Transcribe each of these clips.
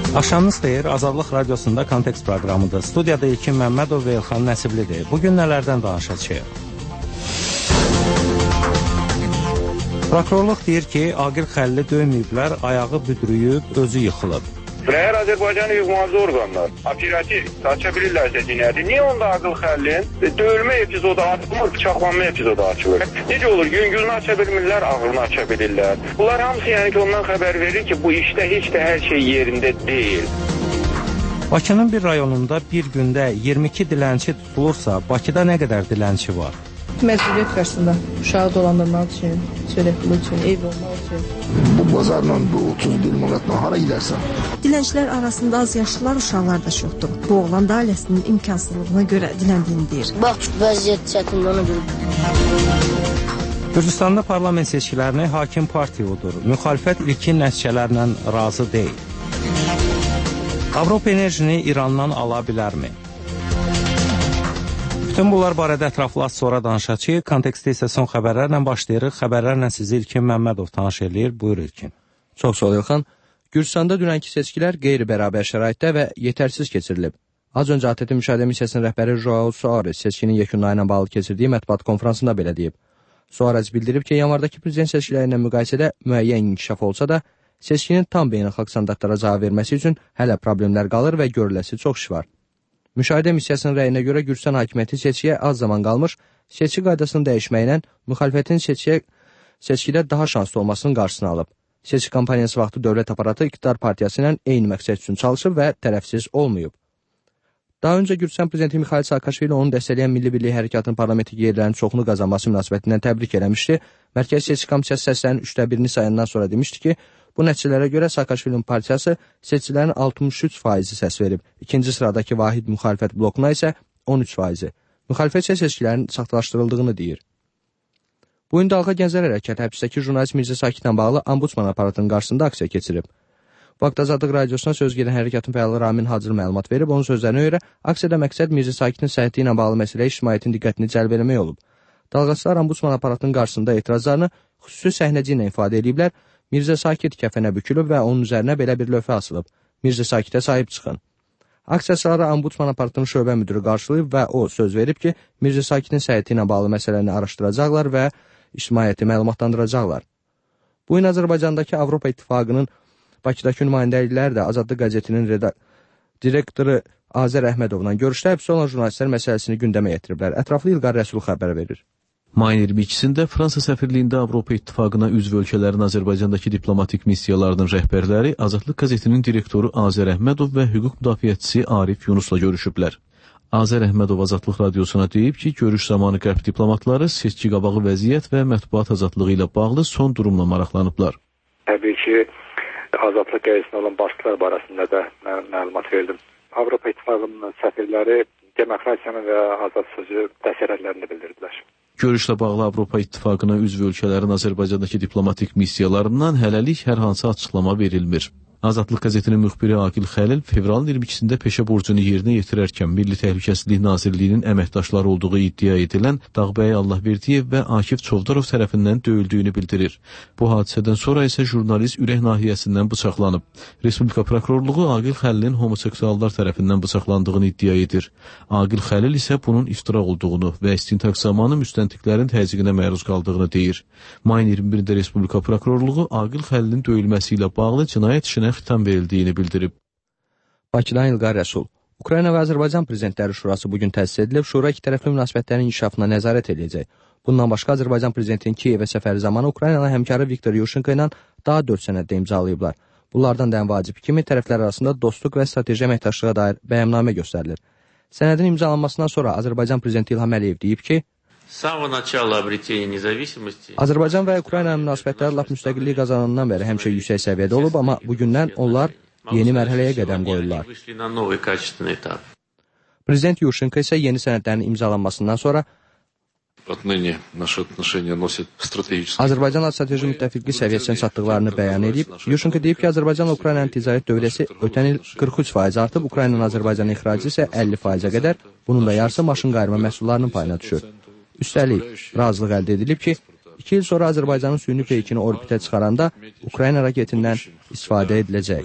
Axşamınız xeyir, Azadlıq Radiosunda Kontekst proqramıdır. Studiyada İlkin Məmmədov və İlxan Nəsiblidir. Bugün nələrdən danışacağıq? Prokurorluq deyir ki, Aqil Xəlili döyməyiblər, ayağı büdrüyüb, özü yıxılıb. Əgər Azərbaycanın hüquq-mühafizə orqanları operativ aça bilirlərsə cinayəti, niyə onda Aqil Xəlilin döyülmə epizodu açılmır, bıçaqlanma epizodu açılır? Necə olur? Yüngülünü aça bilmirlər, ağırını aça bilirlər. Bunlar hamısı yəni ki, ondan xəbər verir ki, bu işdə heç də hər şey yerində deyil. Bakının bir rayonunda bir gündə 22 dilənçi tutulursa, Bakıda nə qədər dilənçi var? Məsuliyyət qarşısında uşağı dolandırmaq üçün, sürətli üçün, ev olmaq üçün. Bu bazarla, bu 30 bil manatla hara gidersen. Dilənçilər arasında az yaşlılar, uşaqlar da çoxdur. Bu oğlan da ailəsinin imkansızlığına görə diləndiyini deyir. Bax, vəziyyət çətindir, ona görə. Gürcüstanda parlament seçkilərini hakim partiya udur. Müxalifət ilkin nəticələrlə razı deyil. Avropa enerjini İrandan ala bilərmi? Bütün bunlar barədə ətraflı az sonra danışacağıq. Kontekstdə isə son xəbərlərlə başlayırıq. Xəbərlərlə sizi İlkin Məmmədov tanış edir. Buyur İlkin. Çox sağ ol İlxan. Gürcüstanda dünənki seçkilər qeyri-bərabər şəraitdə və yetərsiz keçirilib. Az öncə ATƏT müşahidə missiyasının rəhbəri Joao Soares seçkinin yekunları ilə bağlı keçirdiyi mətbuat konfransında belə deyib. Soares bildirib ki, yanvardakı prezident seçkiləri ilə müqayisədə müəyyən inkişaf olsa da, seçkinin tam beynəlxalq standartlara cavab verməsi üçün hələ problemlər qalır və görüləsi çox iş var. Müşahidə missiyasının rəyinə görə Gürcüstan hakimiyyəti seçkiyə az zaman qalmış, seçki qaydasını dəyişməklə müxalifətin seçkidə daha şanslı olmasının qarşısını alıb. Seçki kampaniyası vaxtı dövlət aparatı iqtidar partiyası ilə eyni məqsəd üçün çalışıb və tərəfsiz olmayıb. Daha öncə Gürcüstan prezidenti Mikhail Saakashvili onun dəstəkləyən Milli Birlik Hərəkatının parlamentik yerlərinin çoxunu qazanması münasibətindən təbrik eləmişdi. Mərkəzi Seçki Komissiyası səslərinin 1/3-ni sayandan sonra demişdi ki, bu nəticələrə görə Saakashvilinin partiyası seçicilərin 63% səs verib. İkinci sıradakı vahid müxalifət blokuna isə 13%. Müxalifət isə seçkilərin saxtalaşdırıldığını deyir. Bu gün Dalğa Gənclər Hərəkatı həbsdəki jurnalist Mirzə Sakitlə bağlı Ombudsman aparatının qarşısında aksiya keçirib. Bu haqda Azadlıq Radiosuna söz gedən hərəkatın fəalı Ramin Hacır məlumat verib. Onun sözlərinə görə aksiyada məqsəd Mirzə Sakitin səhhəti ilə bağlı məsələyə ictimaiyyətin diqqətini cəlb eləmək olub. Dalğaçılar Ombudsman aparatının qarşısında etirazlarını xüsusi səhnəci ilə ifadə ediblər. Mirzə Sakit kəfənə bükülüb və onun üzərinə belə bir lövhə asılıb. Mirzə Sakitə sahib çıxın. Aksiyaçıları Ombudsman aparatının şöbə müdürü qarşılayıb və o söz verib ki, Mirzə Sakitin səhhəti ilə bağlı məsələni araşdıracaqlar və ictimaiyyəti məlumatlandıracaqlar. Bu gün Azərbaycandakı Avropa İttifaqının Bakıdakı nümayəndəlikləri də Azadlıq qəzetinin direktoru Azər Əhmədovla görüşdə həbs olunan jurnalistlər məsələsini gündəmə yetiriblər. Ətraflı İlqar Rəsul xəbər verir. Mayın 22-sində Fransa səfirliyində Avropa İttifaqına üzv ölkələrin Azərbaycandakı diplomatik missiyalarının rəhbərləri Azadlıq qəzetinin direktoru Azər Əhmədov və hüquq müdafiəçisi Arif Yunusla görüşüblər. Azər Əhmədov Azadlıq Radiosuna deyib ki, görüş zamanı qərb diplomatları seçki qabağı vəziyyət və mətbuat azadlığı ilə bağlı son durumla maraqlanıblar. Təbii ki, Azadlıq qəzetində olan başlıqlar barəsində də məlumat verdim. Avropa İttifaqının səfirləri demokratiyanın və azad sözü təsərrüatlarını bildirdilər. Görüşlə bağlı Avropa İttifaqına üzv ölkələrin Azərbaycandakı diplomatik missiyalarından hələlik hər hansı açıqlama verilmir. Azadlıq qəzetinin müxbiri Aqil Xəlil fevralın 22-sində peşə borcunu yerinə yetirərkən Milli Təhlükəsizlik Nazirliyinin əməkdaşları olduğu iddia edilən Dağbəy Allahverdiyev və Akif Çovdarov tərəfindən döyüldüyünü bildirir. Bu hadisədən sonra isə jurnalist ürək nahiyəsindən bıçaqlanıb. Respublika prokurorluğu Aqil Xəlilin homoseksuallar tərəfindən bıçaqlandığını iddia edir. Aqil Xəlil isə bunun iftira olduğunu və istintaq zamanı müstəntiqlərin təzyiqinə məruz qaldığını deyir. Mayın 21-də Respublika prokurorluğu Aqil Xəlilin döyülməsi ilə bağlı cinayət işinə xitam verildiyini bildirib. Bakıdan İlqar Rəsul. Ukrayna və Azərbaycan Prezidentləri Şurası bugün təsis edilib, Şura iki tərəfli münasibətlərin inkişafına nəzarət edəcək. Bundan başqa Azərbaycan Prezidentinin Kiyevə səfəri zamanı Ukraynalı həmkarı Viktor Yushchenko ilə daha 4 sənəddə imzalayıblar. Bunlardan da ən vacibi kimi tərəflər arasında dostluq və strateji əməkdaşlığa dair bəyannamə göstərilir. Sənədin imzalanmasından sonra Azərbaycan Prezidenti İlham Əliyev deyib ki, Azərbaycan və Ukrayna münasibətləri lap müstəqillik qazanandan bəri həmişə yüksək səviyyədə olub, amma bugündən onlar yeni mərhələyə qədəm qoyurlar. Prezident Yushchenko isə yeni sənədlərin imzalanmasından sonra Azərbaycanla strateji müttəfiqlik səviyyəsinə çatdıqlarını bəyan edib. Yushchenko deyib ki, Azərbaycanla Ukraynanın ticarət dövriyyəsi ötən il 43% artıb, Ukraynanın Azərbaycanın ixracı isə 50%-ə qədər. Bunun da yarısı maşın qayırma məhsullarının payına düşür. Üstəlik, razılıq əldə edilib ki, 2 il sonra Azərbaycanın süni peykini orbitə çıxaranda Ukrayna raketindən istifadə ediləcək.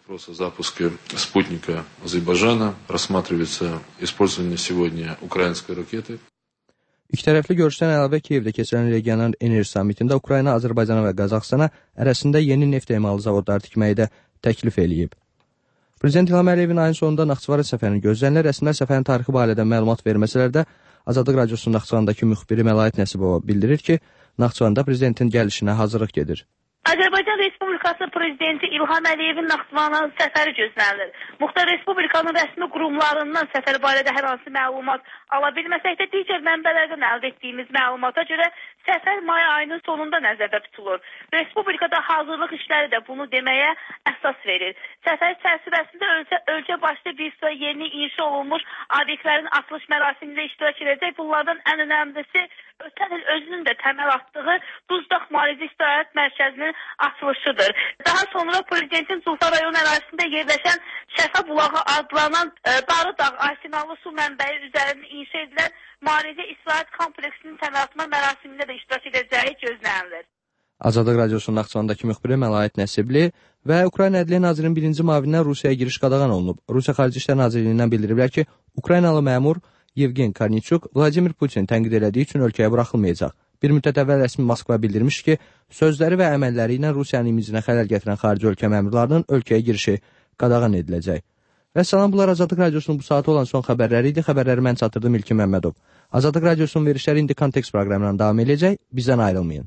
İkitərəfli görüşdən əlavə Kiyevdə keçirilən regional enerji samitində Ukrayna, Azərbaycana və Qazaxstana arasında yeni neft emalı zavodları tikməyi də təklif eləyib. Prezident İlham Əliyevin ayın sonunda Naxçıvana səfərinin gözlənilən rəsmilər səfərin tarixi barədə məlumat verməsələr də Azadlıq Radiosunun Naxçıvandakı müxbiri Məlayət Nəsibova bildirir ki, Naxçıvanda prezidentin gəlişinə hazırlıq gedir. Azərbaycan Respublikası Prezidenti İlham Əliyevin Naxçıvana səfəri gözlənilir. Muxtar Respublikanın rəsmi qurumlarından səfər barədə hər hansı məlumat ala bilməsək də digər mənbələrdən əldə etdiyimiz məlumata görə səfər may ayının sonunda nəzərdə tutulur. Respublikada hazırlıq işləri də bunu deməyə əsas verir. Səfər çərçivəsində ölkə başda bir sıra yeni inşa olunmuş obyektlərin açılış mərasimində iştirak edəcək. Bunlardan ən önəmlisi ötən il özünün də təməl atdığı Duzdaq Müalicə İstirahət Mərkəzinin açılışıdır. Daha sonra Prezidentin Zulfa rayon ərazisində yerləşən Şəfa Bulağı adlanan Darıdağ arsenallı su mənbəyi üzərində inşa edilən Müalicə İstirahət kompleksinin təməl atma mərasimində də iştirak edəcəyi gözlənilir. Azadlıq Radiosunun Naxçıvandakı müxbiri Məlayət Nəsibli və Ukrayna Ədliyyə Nazirinin birinci müavininə Rusiyaya giriş qadağan olunub. Rusiya Xarici İşlər Nazirliyindən bildiriblər ki, Ukraynalı məmur Yevgen Karniçuk Vladimir Putin tənqid elədiyi üçün ölkəyə buraxılmayacaq. Bir müddət əvvəl rəsmi Moskva bildirmiş ki, sözləri və əməlləri ilə Rusiyanın imicinə xələl gətirən xarici ölkə məmurlarının ölkəyə girişi qadağan ediləcək. Və salam, bunlar Azadlıq Radiosunun bu saatı olan son xəbərləri idi. Xəbərləri mən çatdırdım İlkin Məmmədov. Azadlıq Radiosunun verişləri indi Kontekst proqramından davam edəcək. Bizdən ayrılmayın.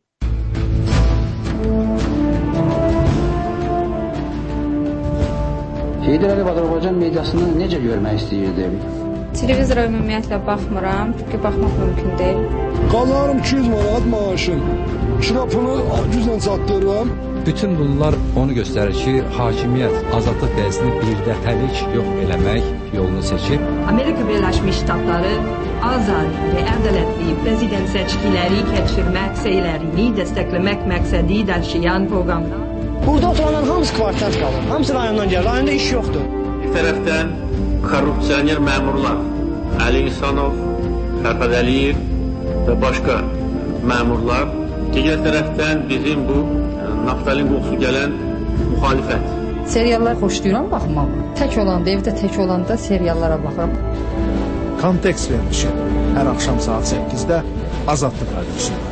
Heydər Əliyev Azərbaycan mediasını necə görmək istəyirdi? Televizora ümumiyyətlə baxmıram, çünki baxmaq mümkün deyil. Qalanım 200 manat maaşım. Kirapını güclə çatdırıram. Bütün bunlar onu göstərir ki, hakimiyyət azadlıq dəyəsini birdəfəlik yox eləmək yolunu seçib. Amerika Birləşmiş Ştatları azad və ədalətli prezident seçkiləri keçirmək səylərini dəstəkləmək məqsədi daşıyan proqramda. Burada oturanlar hamısı kvartant qalır. Hamısı rayondan gəlir. Rayonda iş yoxdur. Bir tərəfdən korrupsioner məmurlar Əli İhsanov, Fərhad Əliyev və başqa məmurlar. Digər tərəfdən bizim bu naftalin qoxusu gələn müxalifət. Seriallar xoşlayıram baxmağı. Tək olanda, evdə tək olanda seriallara baxıram. Kontekst verilişi hər axşam saat 8-də Azadlıq Radiosunda.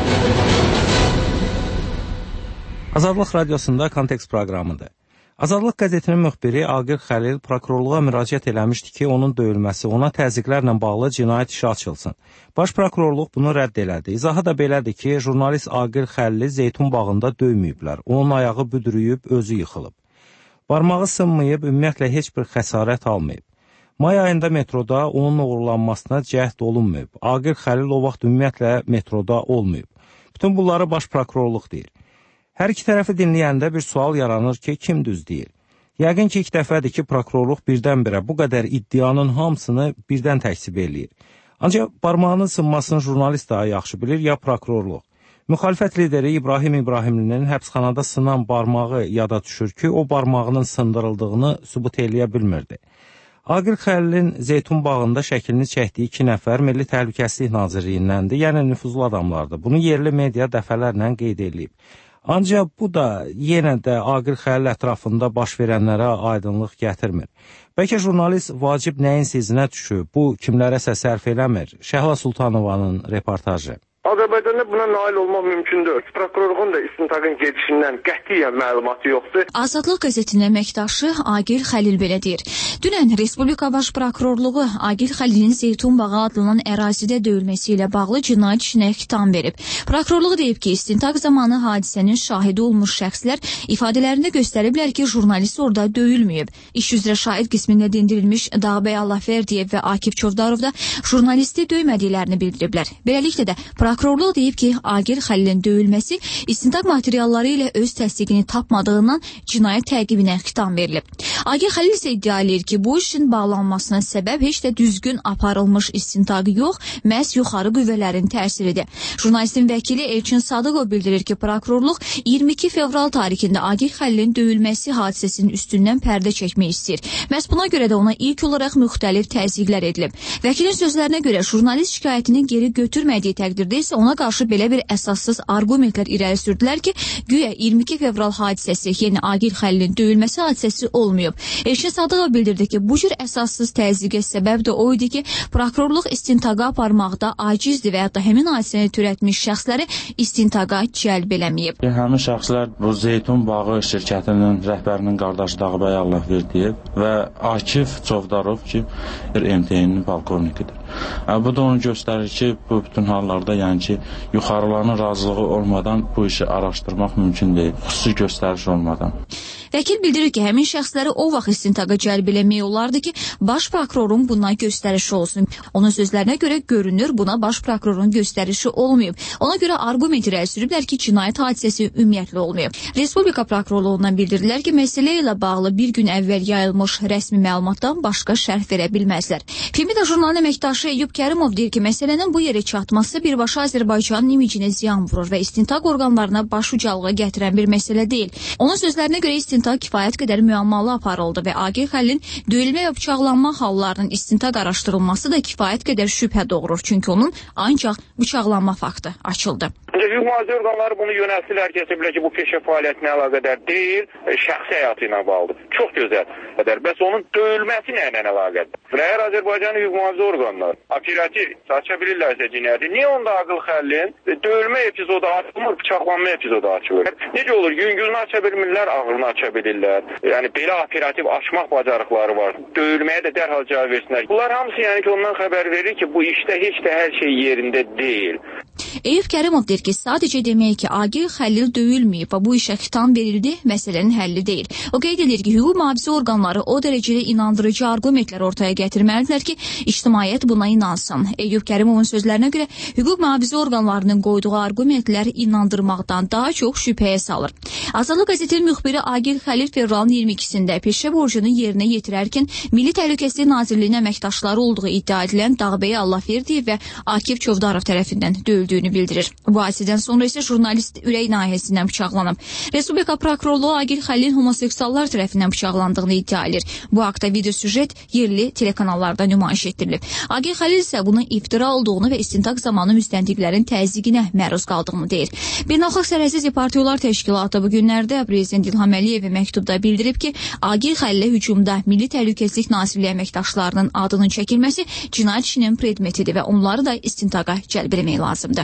Azadlıq Radiosunda Kontekst proqramıdır. Azadlıq qəzetinin müxbiri Aqil Xəlil prokurorluğa müraciət eləmişdi ki, onun döyülməsi, ona təzyiqlərlə bağlı cinayət işi açılsın. Baş prokurorluq bunu rədd elədi. İzahı da belədir ki, jurnalist Aqil Xəlili Zeytun bağında döyməyiblər. Onun ayağı büdrüyüb, özü yıxılıb. Barmağı sınmayıb, ümumiyyətlə heç bir xəsarət almayıb. May ayında metroda onun uğurlanmasına cəhd olunmayıb. Aqil Xəlil o vaxt ümumiyyətlə metroda olmayıb. Bütün bunları baş prokurorluq deyir. Hər iki tərəfi dinləyəndə bir sual yaranır ki, kim düz deyir? Yəqin ki, ilk dəfədir ki, prokurorluq birdən-birə bu qədər iddianın hamısını birdən təksib eləyir. Ancaq barmağının sınmasını jurnalist daha yaxşı bilir, ya prokurorluq. Müxalifət lideri İbrahim İbrahimlinin həbsxanada sınan barmağı yada düşür ki, o barmağının sındırıldığını sübut eləyə bilmirdi. Aqil Xəlilin Zeytun bağında şəklini çəkdiyi 2 nəfər Milli Təhlükəsizlik Nazirliyindəndir, yəni nüfuzlu adamlardır. Bunu yerli media dəfələrlə qeyd edib. Ancaq bu da yenə də Aqil Xəlil ətrafında baş verənlərə aydınlıq gətirmir. Bəlkə jurnalist vacib nəyin sizinə düşür, bu kimlərəsə sərf eləmir. Şəhla Sultanovanın reportajı. Azərbaycanda buna nail olmaq mümkündür. Prokurorluğun da istintaqın gedişindən qətiyyən məlumatı yoxdur. Azadlıq qəzetinin əməkdaşı Aqil Xəlil belə deyir. Dünən Respublika Baş Prokurorluğu Aqil Xəlilin Zeytun bağı adlanan ərazidə döyülməsi ilə bağlı cinayət işinə xitam verib. Prokurorluq deyib ki, istintaq zamanı hadisənin şahidi olmuş şəxslər ifadələrində göstəriblər ki, jurnalist orada döyülməyib. İş üzrə şahid qismində dindirilmiş Dağbəy Allahverdiyev və Akif Çovdarov da jurnalisti döymədiklərini bildiriblər. Beləliklə də prokurorluq deyib ki, Aqil Xəlilin döyülməsi istintaq materialları ilə öz təsdiqini tapmadığından cinayət təqibinə xitam verilib. Aqil Xəlil isə iddia edir ki, bu işin bağlanmasına səbəb heç də düzgün aparılmış istintaq yox, məhz yuxarı qüvvələrin təsiridir. Jurnalistin vəkili Elçin Sadıqov bildirir ki, prokurorluq 22 fevral tarixində Aqil Xəlilin döyülməsi hadisəsinin üstündən pərdə çəkmək istəyir. Məhz buna görə də ona ilk olaraq müxtəlif təzyiqlər edilib. Vəkilin sözlərinə görə jurnalist şikayətini geri götürmədiyi təqdirdə isə ona qarşı belə bir əsassız arqumentlər irəli sürdülər ki, güya 22 fevral hadisəsi, yəni Agil Xəlilin döyülməsi hadisəsi olmayıb. Elşin Sadıqov bildirdi ki, bu cür əsassız təzyiqə səbəb də o idi ki, prokurorluq istintaqa aparmaqda acizdir və hətta həmin hadisəni törətmiş şəxsləri istintaqa cəlb eləməyib. Həmin şəxslər bu Zeytun Bağı şirkətinin rəhbərinin qardaşı Dağbəy Allahverdiyev və Akif Çovdarov ki, MTN-nin polkovnikidir. Bu da onu göstərir ki, bu bütün hallarda yəni ki, yuxarıların razılığı olmadan bu işi araşdırmaq mümkün deyil, xüsusi göstəriş olmadan. Vəkil bildirir ki, həmin şəxsləri o vaxt istintaqa cəlb eləmək olardı ki, baş prokurorun bundan göstərişi olsun. Onun sözlərinə görə görünür, buna baş prokurorun göstərişi olmayıb. Ona görə arqument irəli sürüblər ki, cinayət hadisəsi ümumiyyətlə olmayıb. Respublika prokurorluğundan bildirdilər ki, məsələ ilə bağlı bir gün əvvəl yayılmış rəsmi məlumatdan başqa şərh verə bilməzlər. Femida jurnalının əməkdaşı Eyyub Kərimov deyir ki, məsələnin bu yerə çatması birbaşa Azərbaycanın imicinə ziyan vurur və istintaq orqanlarına baş ucalığa gətirən bir məsələ deyil. Onun sözlərinə görə istintaq kifayət qədər müəmmalı aparıldı və Agil Xəlilin döyülmə və bıçaqlanma hallarının istintaq araşdırılması da kifayət qədər şübhə doğurur. Çünki onun ancaq bıçaqlanma faktı açıldı. Hüquq mühafizə orqanları bunu yönəltdilər ki, bu peşə fəaliyyətinə əlaqədar deyil, şəxsi həyatı ilə bağlıdır. Çox gözəl. Bəs onun döyülməsi nə ilə əlaqədir? Və əgər Azərbaycan hüquq mühafizə orqanları operativ aça bilirlərsə cinayəti, niyə onda Agil Xəlilin döyülmə epizodu açılmır, bıçaqlanma epizodu açılır? Necə olur? Yüngülünü aça bilmirlər, ağırını aça bilirlər. Yəni belə operativ açmaq bacarıqları var. Döyülməyə də dərhal cavab versinlər. Bunlar hamısı yəni ki, ondan xəbər verir ki, bu işdə heç də hər şey yerində deyil. Eyyub Kərimov deyir ki, sadəcə demək ki, Agil Xəlil döyülməyib və bu işə xitam verildi, məsələnin həlli deyil. O qeyd edir ki, hüquq mühafizə orqanları o dərəcədə inandırıcı arqumentlər ortaya gətirməlidirlər ki, ictimaiyyət buna inansın. Eyyub Kərimovun sözlərinə görə hüquq mühafizə orqanlarının qoyduğu arqumentlər inandırmaqdan daha çox şübhəyə salır. Azadlıq qəzetinin müxbiri Agil Xəlil fevralın 22-sində peşə borcunu yerinə yetirərkən Milli Təhlükəsizlik Nazirliyinin əməkdaşları olduğu iddia edilən Dağbəy Allahverdiyev və Akif Çovdarov tərəfindən döyüldüyünü bildirir. Bu hadisədən sonra isə jurnalist ürək nahiyəsindən bıçaqlanıb. Respublika prokurorluğu Agil Xəlilin homoseksuallar tərəfindən bıçaqlandığını iddia edir. Bu haqda video süjet yerli telekanallarda nümayiş etdirilib. Agil Xəlil isə bunun iftira olduğunu və istintaq zamanı müstəntiqlərin təzyiqinə məruz qaldığını deyir. Beynəlxalq Sərhədsiz Partiyalar Təşkilatı bu günlərdə Prezident İlham Əliyevə məktubda bildirib ki, Agil Xəlilə hücumda Milli Təhlükəsizlik Nazirliyi əməkdaşlarının adının çəkilməsi cinayət işinin predmetidir və onları da istintaqa cəlb etmək lazımdır.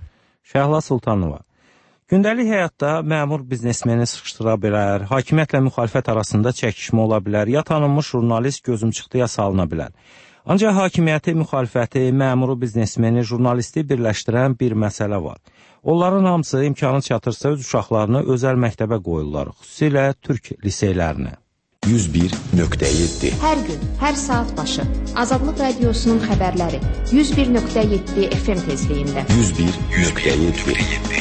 Şəhla Sultanova. Gündəlik həyatda məmur biznesmeni sıxışdıra bilər, hakimiyyətlə müxalifət arasında çəkişmə ola bilər, ya tanınmış jurnalist gözümçıxdıya salına bilər. Ancaq hakimiyyəti, müxalifəti, məmuru biznesmeni, jurnalisti birləşdirən bir məsələ var. Onların hamısı imkanı çatırsa öz uşaqlarını özəl məktəbə qoyurlar, xüsusilə türk liseylərinə. 101.7 Hər gün, hər saat başı Azadlıq Radiosunun xəbərləri 101.7 FM tezliyində. 101.7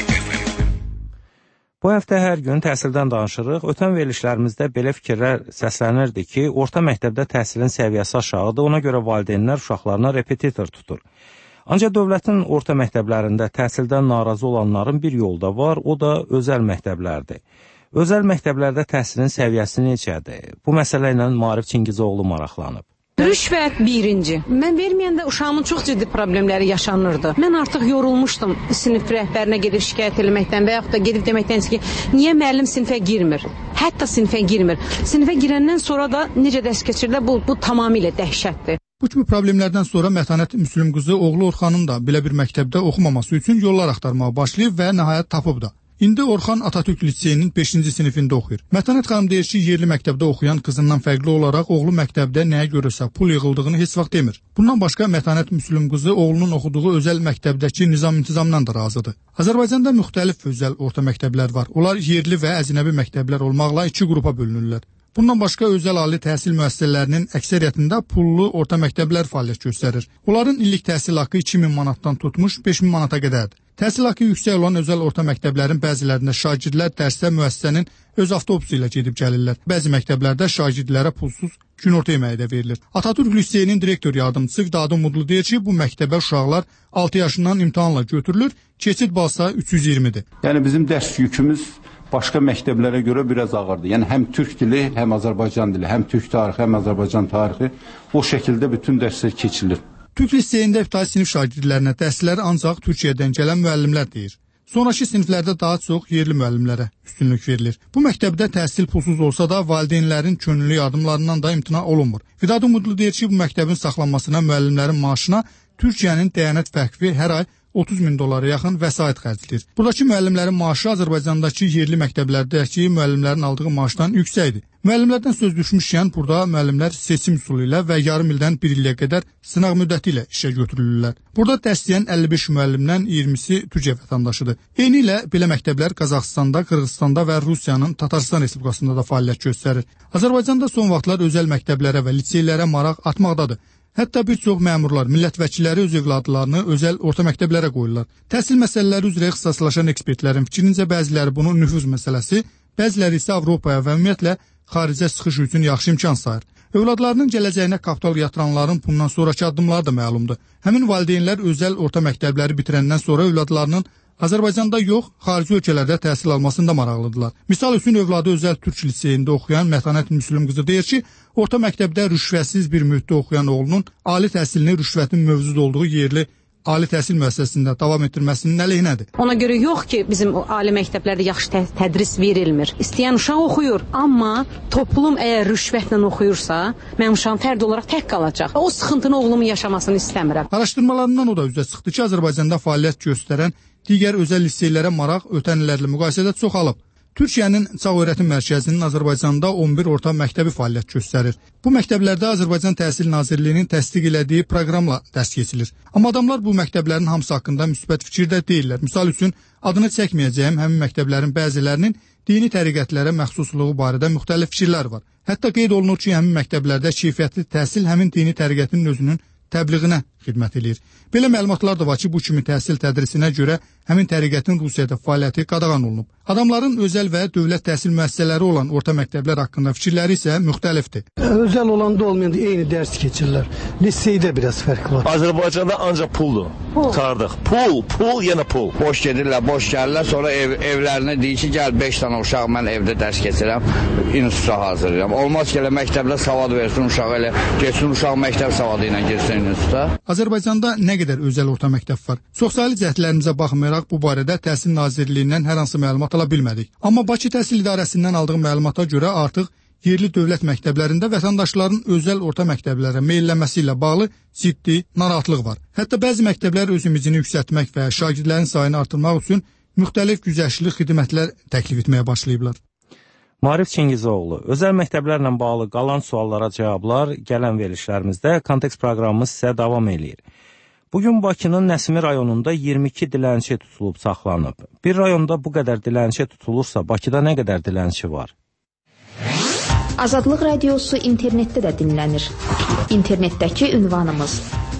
Bu həftə hər gün təhsildən danışırıq. Ötən verilişlərimizdə belə fikirlər səslənirdi ki, orta məktəbdə təhsilin səviyyəsi aşağıdır, ona görə valideynlər uşaqlarına repetitor tutur. Ancaq dövlətin orta məktəblərində təhsildən narazı olanların bir yolu da var, o da özəl məktəblərdir. Özəl məktəblərdə təhsilin səviyyəsi necədir? Bu məsələ ilə Maarif Çingizoğlu maraqlanıb. Rüşvət birinci. Mən verməyəndə uşağımın çox ciddi problemləri yaşanırdı. Mən artıq yorulmuşdum sinif rəhbərinə gedib şikayət etməkdən və yaxud da gedib deməkdən ki, niyə müəllim sinifə girmir? Hətta sinifə girmir. Sinifə girəndən sonra da necə dərs keçirlər, bu tamamilə dəhşətdir. Bu kimi problemlərdən sonra Mətanət Müslüm qızı oğlu Orxanın da belə bir məktəbdə oxumaması üçün yollar axtarmağa başlayıb və nəhayət tapıb da. İndi Orxan Atatürk liseyinin 5-ci sinifində oxuyur. Mətanət xanım deyir ki, yerli məktəbdə oxuyan qızından fərqli olaraq oğlu məktəbdə nəyə görürsə pul yığıldığını heç vaxt demir. Bundan başqa Mətanət Müslüm qızı oğlunun oxuduğu özəl məktəbdəki nizam-intizamdan da razıdır. Azərbaycanda müxtəlif özəl orta məktəblər var. Onlar yerli və əcnəbi məktəblər olmaqla iki qrupa bölünürlər. Bundan başqa özəl ali təhsil müəssisələrinin əksəriyyətində pullu orta məktəblər fəaliyyət göstərir. Onların illik təhsil haqqı 2000 manatdan tutmuş 5000 manata qədərdir. Təhsil haqqı yüksək olan özəl orta məktəblərin bəzilərində şagirdlər dərsdə müəssisənin öz avtobusu ilə gedib gəlirlər. Bəzi məktəblərdə şagirdlərə pulsuz günorta yeməyi də verilir. Atatürk liseyinin direktor yardımçısı Vidadi Mudlu deyir ki, bu məktəbə uşaqlar 6 yaşından imtahanla götürülür, keçid balsa 320-dir. Yəni bizim dərs yükümüz başqa məktəblərə görə biraz ağırdır. Yəni həm türk dili, həm Azərbaycan dili, həm türk tarixi, həm Azərbaycan tarixi o şəkildə bütün dərslər keçilir. Türk liseyində ibtidai sinif şagirdlərinə dərsləri ancaq Türkiyədən gələn müəllimlər deyir. Sonrakı siniflərdə daha çox yerli müəllimlərə üstünlük verilir. Bu məktəbdə təhsil pulsuz olsa da valideynlərin könüllü yardımlarından da imtina olunmur. Vidad Umudlu deyir ki, bu məktəbin saxlanmasına müəllimlərin maaşına Türkiyənin dəyanət vəqfi hər ay 30 min dolara yaxın vəsait xərcləyir. Buradakı müəllimlərin maaşı Azərbaycandakı yerli məktəblərdəki müəllimlərin aldığı maaşdan yüksəkdir. Müəllimlərdən söz düşmüşkən, burada müəllimlər seçim üsulu ilə və yarım ildən bir ilə qədər sınaq müddəti ilə işə götürülürlər. Burada dərs deyən 55 müəllimdən 20-si Türkiyə vətəndaşıdır. Eyni ilə belə məktəblər Qazaxıstanda, Qırğızstanda və Rusiyanın Tatarstan Respublikasında da fəaliyyət göstərir. Azərbaycanda son vaxtlar özəl məktəblərə və liseylərə maraq artmaqdadır. Hətta bir çox məmurlar, millət vəkilləri öz övladlarını özəl orta məktəblərə qoyurlar. Təhsil məsələləri üzrə ixtisaslaşan ekspertlərin fikrincə bəziləri bunu nüfuz məsələsi, bəziləri isə Avropaya və ümumiyyətlə xaricə çıxış üçün yaxşı imkan sayır. Övladlarının gələcəyinə kapital yatıranların bundan sonraki addımları da məlumdur. Həmin valideynlər özəl orta məktəbləri bitirəndən sonra övladlarının Azərbaycanda yox, xarici ölkələrdə təhsil almasında maraqlıdırlar. Misal üçün, övladı özəl Türk liseyində oxuyan Mətanət Müslüm qızı deyir ki, orta məktəbdə rüşvətsiz bir mühitdə oxuyan oğlunun ali təhsilini rüşvətin mövcud olduğu yerli ali təhsil müəssisəsində davam etdirməsinin əleyhinədir. Ona görə yox ki, bizim ali məktəblərdə yaxşı tədris verilmir. İstəyən uşaq oxuyur, amma toplum əgər rüşvətlə oxuyursa, mənim uşağım fərd olaraq tək qalacaq. O sıxıntını oğlumun yaşamasını istəmirəm. Araşdırmalarından o da üzə çıxdı ki, Azərbaycanda fəaliyyət göstərən digər özəl liseylərə maraq ötən illərlə müqayisədə çoxalıb. Türkiyənin Çağ Öyrətim Mərkəzinin Azərbaycanda 11 orta məktəbi fəaliyyət göstərir. Bu məktəblərdə Azərbaycan Təhsil Nazirliyinin təsdiq elədiyi proqramla dərs keçilir. Amma adamlar bu məktəblərin hamısı haqqında müsbət fikirdə deyirlər. Misal üçün, adını çəkməyəcəyim həmin məktəblərin bəzilərinin dini təriqətlərə məxsusluğu barədə müxtəlif fikirlər var. Hətta qeyd olunur ki, həmin məktəblərdə keyfiyyətli təhsil həmin dini təriqətin özünün təbliğinə xidmət edir. Belə məlumatlar da var ki, bu kimi təhsil tədrisinə görə həmin təriqətin Rusiyada fəaliyyəti qadağan olunub. Adamların özəl və dövlət təhsil müəssisələri olan orta məktəblər haqqında fikirləri isə müxtəlifdir. Özəl olanda olmayanda eyni dərs keçirlər. Liseydə biraz fərq var. Azərbaycanda ancaq puldur. Tardıq. Pul, yenə pul. Boş gedirlər, boş gəlirlər, sonra evlərinə deyir ki, gəl 5 dənə uşaq mən evdə dərs keçirəm, instituta hazırlayıram. Olmaz ki, elə məktəblə savad versin uşaq, elə geçsin uşaq məktəb savadı ilə girsin instituta. Azərbaycanda nə qədər özəl orta məktəb var? Çoxsaylı cəhdlərimizə baxmayaraq bu barədə Təhsil Nazirliyindən hər hansı məlumat ala bilmədik. Amma Bakı Təhsil İdarəsindən aldığım məlumata görə artıq yerli dövlət məktəblərində vətəndaşların özəl orta məktəblərə meylləməsi ilə bağlı ciddi narahatlıq var. Hətta bəzi məktəblər öz imicini yüksəltmək və şagirdlərin sayını artırmaq üçün müxtəlif güzəştli xidmətlər təklif etməyə başlayıblar. Maarif Çingizoğlu, özəl məktəblərlə bağlı qalan suallara cavablar gələn verilişlərimizdə Kontekst proqramımız sizə davam eləyir. Bugün Bakının Nəsimi rayonunda 22 dilənçi tutulub saxlanıb. Bir rayonda bu qədər dilənçi tutulursa, Bakıda nə qədər dilənçi var? Azadlıq radiosu internetdə də dinlənir. İnternetdəki ünvanımız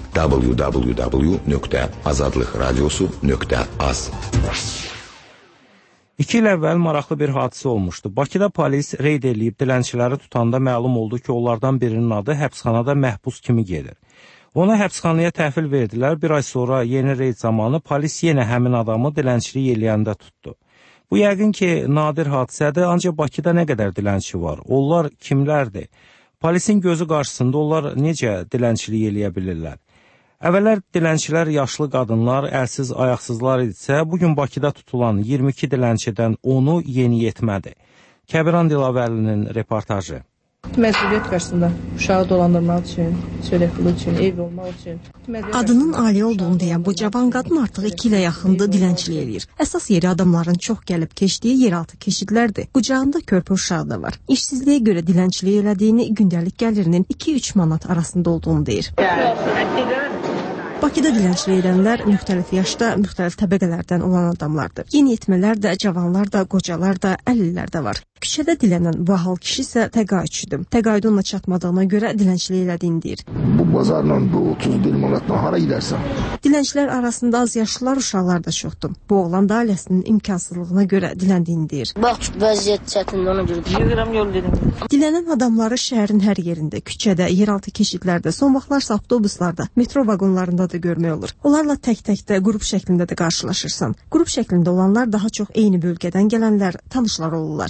www.azadlıqradiosu.az 2 il əvvəl maraqlı bir hadisə olmuşdu. Bakıda polis reyd eləyib dilənçiləri tutanda məlum oldu ki, onlardan birinin adı həbsxanada məhbus kimi gedir. Ona həbsxanaya təhvil verdilər. Bir ay sonra yeni reyd zamanı polis yenə həmin adamı dilənçilik eləyəndə tutdu. Bu yəqin ki, nadir hadisədir, ancaq Bakıda nə qədər dilənçi var? Onlar kimlərdir? Polisin gözü qarşısında onlar necə dilənçilik eləyə bilirlər? Əvvəllər dilənçilər yaşlı qadınlar, əlsiz, ayaqsızlar idisə, bugün Bakıda tutulan 22 dilənçidən 10-u yeniyetmədir. Kəbiran Dilavərlinin reportajı. Məsuliyyət qarşısında uşağı dolandırmaq üçün, çörək pulu üçün, ev olmaq üçün. Adının Ali olduğunu deyən bu cavan qadın artıq 2 ilə yaxındır dilənçilik eləyir. Əsas yeri adamların çox gəlib keçdiyi yeraltı keçidlərdir. Qucağında körpə uşağı da var. İşsizliyə görə dilənçilik elədiyini, gündəlik gəlirinin 2-3 manat arasında olduğunu deyir. Bakıda dilənçilik edənlər müxtəlif yaşda, müxtəlif təbəqələrdən olan adamlardır. Yeniyetmələr də, cavanlar da, qocalar da, əlillər də var. Küçədə dilənən bu ahal kişi isə təqaüdçüdür. Təqaüd ona çatmadığına görə dilənçilik elədiyini deyir. Bu bazarla, bu 30 dil manatla hara gidersən? Dilənçilər arasında az yaşlılar, uşaqlar da çoxdur. Bu oğlan da ailəsinin imkansızlığına görə diləndiyini deyir. Bax, vəziyyət çətindir, ona görə yığıram yol dedim. Dilənən adamları şəhərin hər yerində, küçədə, yeraltı keçidlərdə, son vaxtlarsa avtobuslarda, metro vaqonlarında da görmək olur. Onlarla tək-təkdə, qrup şəklində də qarşılaşırsan. Qrup şəklində olanlar daha çox eyni bölgədən gələnlər, tanışlar olurlar. Polis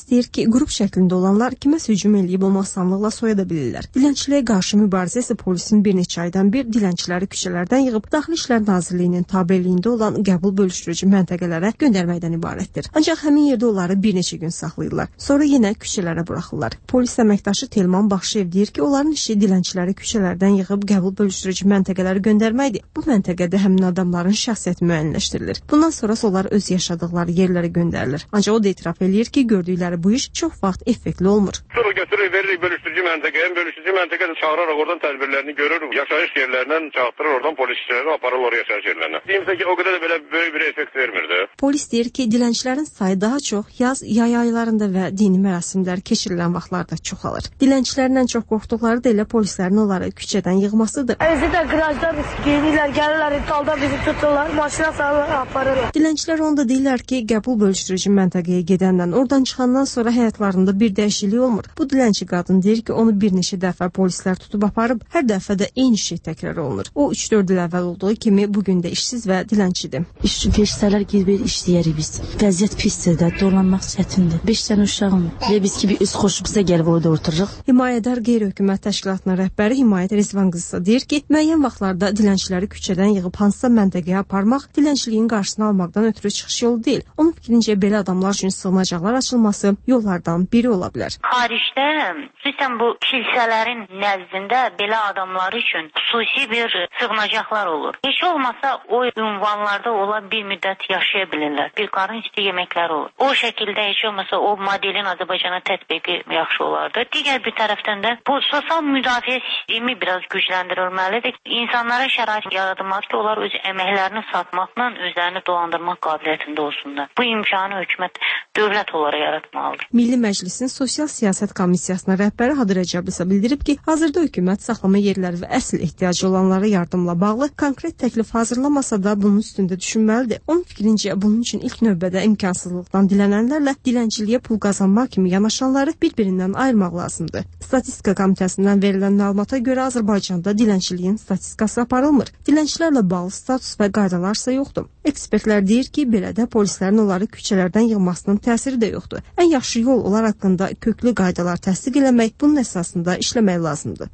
deyir ki, qrup şəklində olanlar kiməsə hücum eləyib onu asanlıqla soyada bilirlər. Dilənçiliyə qarşı mübarizə isə polisin bir neçə aydan bir dilənçiləri küçələrdən yığıb Daxili İşlər Nazirliyinin tabeliyində olan qəbul bölüşdürücü məntəqələrə göndərməkdən ibarətdir. Ancaq həmin yerdə onları bir neçə gün saxlayırlar. Sonra yenə küçələrə buraxırlar. Polis əməkdaşı Telman Baxşev deyir ki, onların işi dilənçiləri küçələrdən yığıb qəbul bölüşdürücü məntəqələri göndərməkdir. Bu məntəqədə həmin adamların şəxsiyyəti müəyyənləşdirilir. Bundan sonra onlar öz yaşadıqları yerlərə göndərilir. Ancaq o da etiraf eləyir ki, gördükləri bu iş çox vaxt effektli olmur. Sonra götürür, veririk bölüşdürücü məntəqəyə. Bölüşdürücü məntəqədə çağıraraq oradan tədbirlərini görür. Yaşayış yerlərindən çağırtırır, oradan polis işçiləri aparırlar yaşayış yerlərinə. Deyimsə ki, o qədər də belə böyük bir effekt vermirdi. Polis deyir ki, dilənçilərin sayı daha çox yaz, yay aylarında və dini mərasimlər keçirilən vaxtlarda çoxalır. Dilənçilərin ən çox qorxduqları da elə polislərin onları küçədən yığmasıdır. Özü də qırajdan geyinirlər, gəlirlər, dalda bizi tuturlar, maşına salırlar, aparırlar. Dilənçilər onda deyirlər ki, qəbul bölüşdürücü məntəqəyə gedəndən, oradan çıxandan sonra həyatlarında bir dəyişiklik olmur. Bu dilənçi qadın deyir ki, onu bir neçə dəfə polislər tutub aparıb, hər dəfə də eyni şey təkrar olunur. O 3-4 il əvvəl olduğu kimi bugün də işsiz və dilənçidir. İş versələr gedib işləyərik biz. Vəziyyət pisdir də, dolanmaq çətindir. 5 dənə uşağım var. Biz kimi öz xoşumuza gəlib orada otururuq. Himayədar Qeyri-Hökumət Təşkilatının rəhbəri Himayət Rizvan qızı deyir ki, müəyyən vaxtlarda dilənçiləri küçədən yığıb hansısa məntəqəyə aparmaq dilənçiliyin qarşısını almaqdan ötürü çıxış yolu deyil. Onun fikrincə belə adamlar üçün sığınacaqlar açılması yollardan biri ola bilər. Xaricdə, xüsusən bu kilsələrin nəzdində belə adamlar üçün xüsusi bir sığınacaqlar olur. Heç olmasa o ünvanlarda ola bir müddət yaşaya bilirlər. Bir qarın üstü yeməklər olur. O şəkildə heç olmasa o modelin Azərbaycana tətbiqi yaxşı olardı. Digər bir tərəfdən də bu sosial müdafiə sistemi biraz gücləndirilməlidir. İnsanlara şərait yaradılmalı ki, onlar öz əməklərini satmaqla özlərini dolandırmaq qabiliyyətində olsunlar. Bu imkanı hökumət dövlət olaraq yaratmalıdır. Milli Məclisin Sosial Siyasət Komissiyasının rəhbəri Hadır Əcəbli isə bildirib ki, hazırda hökumət saxlama yerləri və əsl ehtiyacı olanlara yardımla bağlı konkret təklif hazırlamasa da bunun üstündə düşünməlidir. Onun fikrincə bunun üçün ilk növbədə imkansızlıqdan dilənənlərlə dilənçiliyə pul qazanmaq kimi yanaşanları bir-birindən ayırmaq lazımdır. Statistika Komitəsindən verilən məlumata görə Azərbaycanda dilənçiliyin statistikası aparılmır. Dilənçilərlə bağlı status və qaydalar isə yoxdur. Ekspertlər deyir ki, belə də polislərin onları küçələrdən yığmasının təsiri də yoxdur. Ən yaxşı yol onlar haqqında köklü qaydalar təsdiq eləmək, bunun əsasında işləmək lazımdır.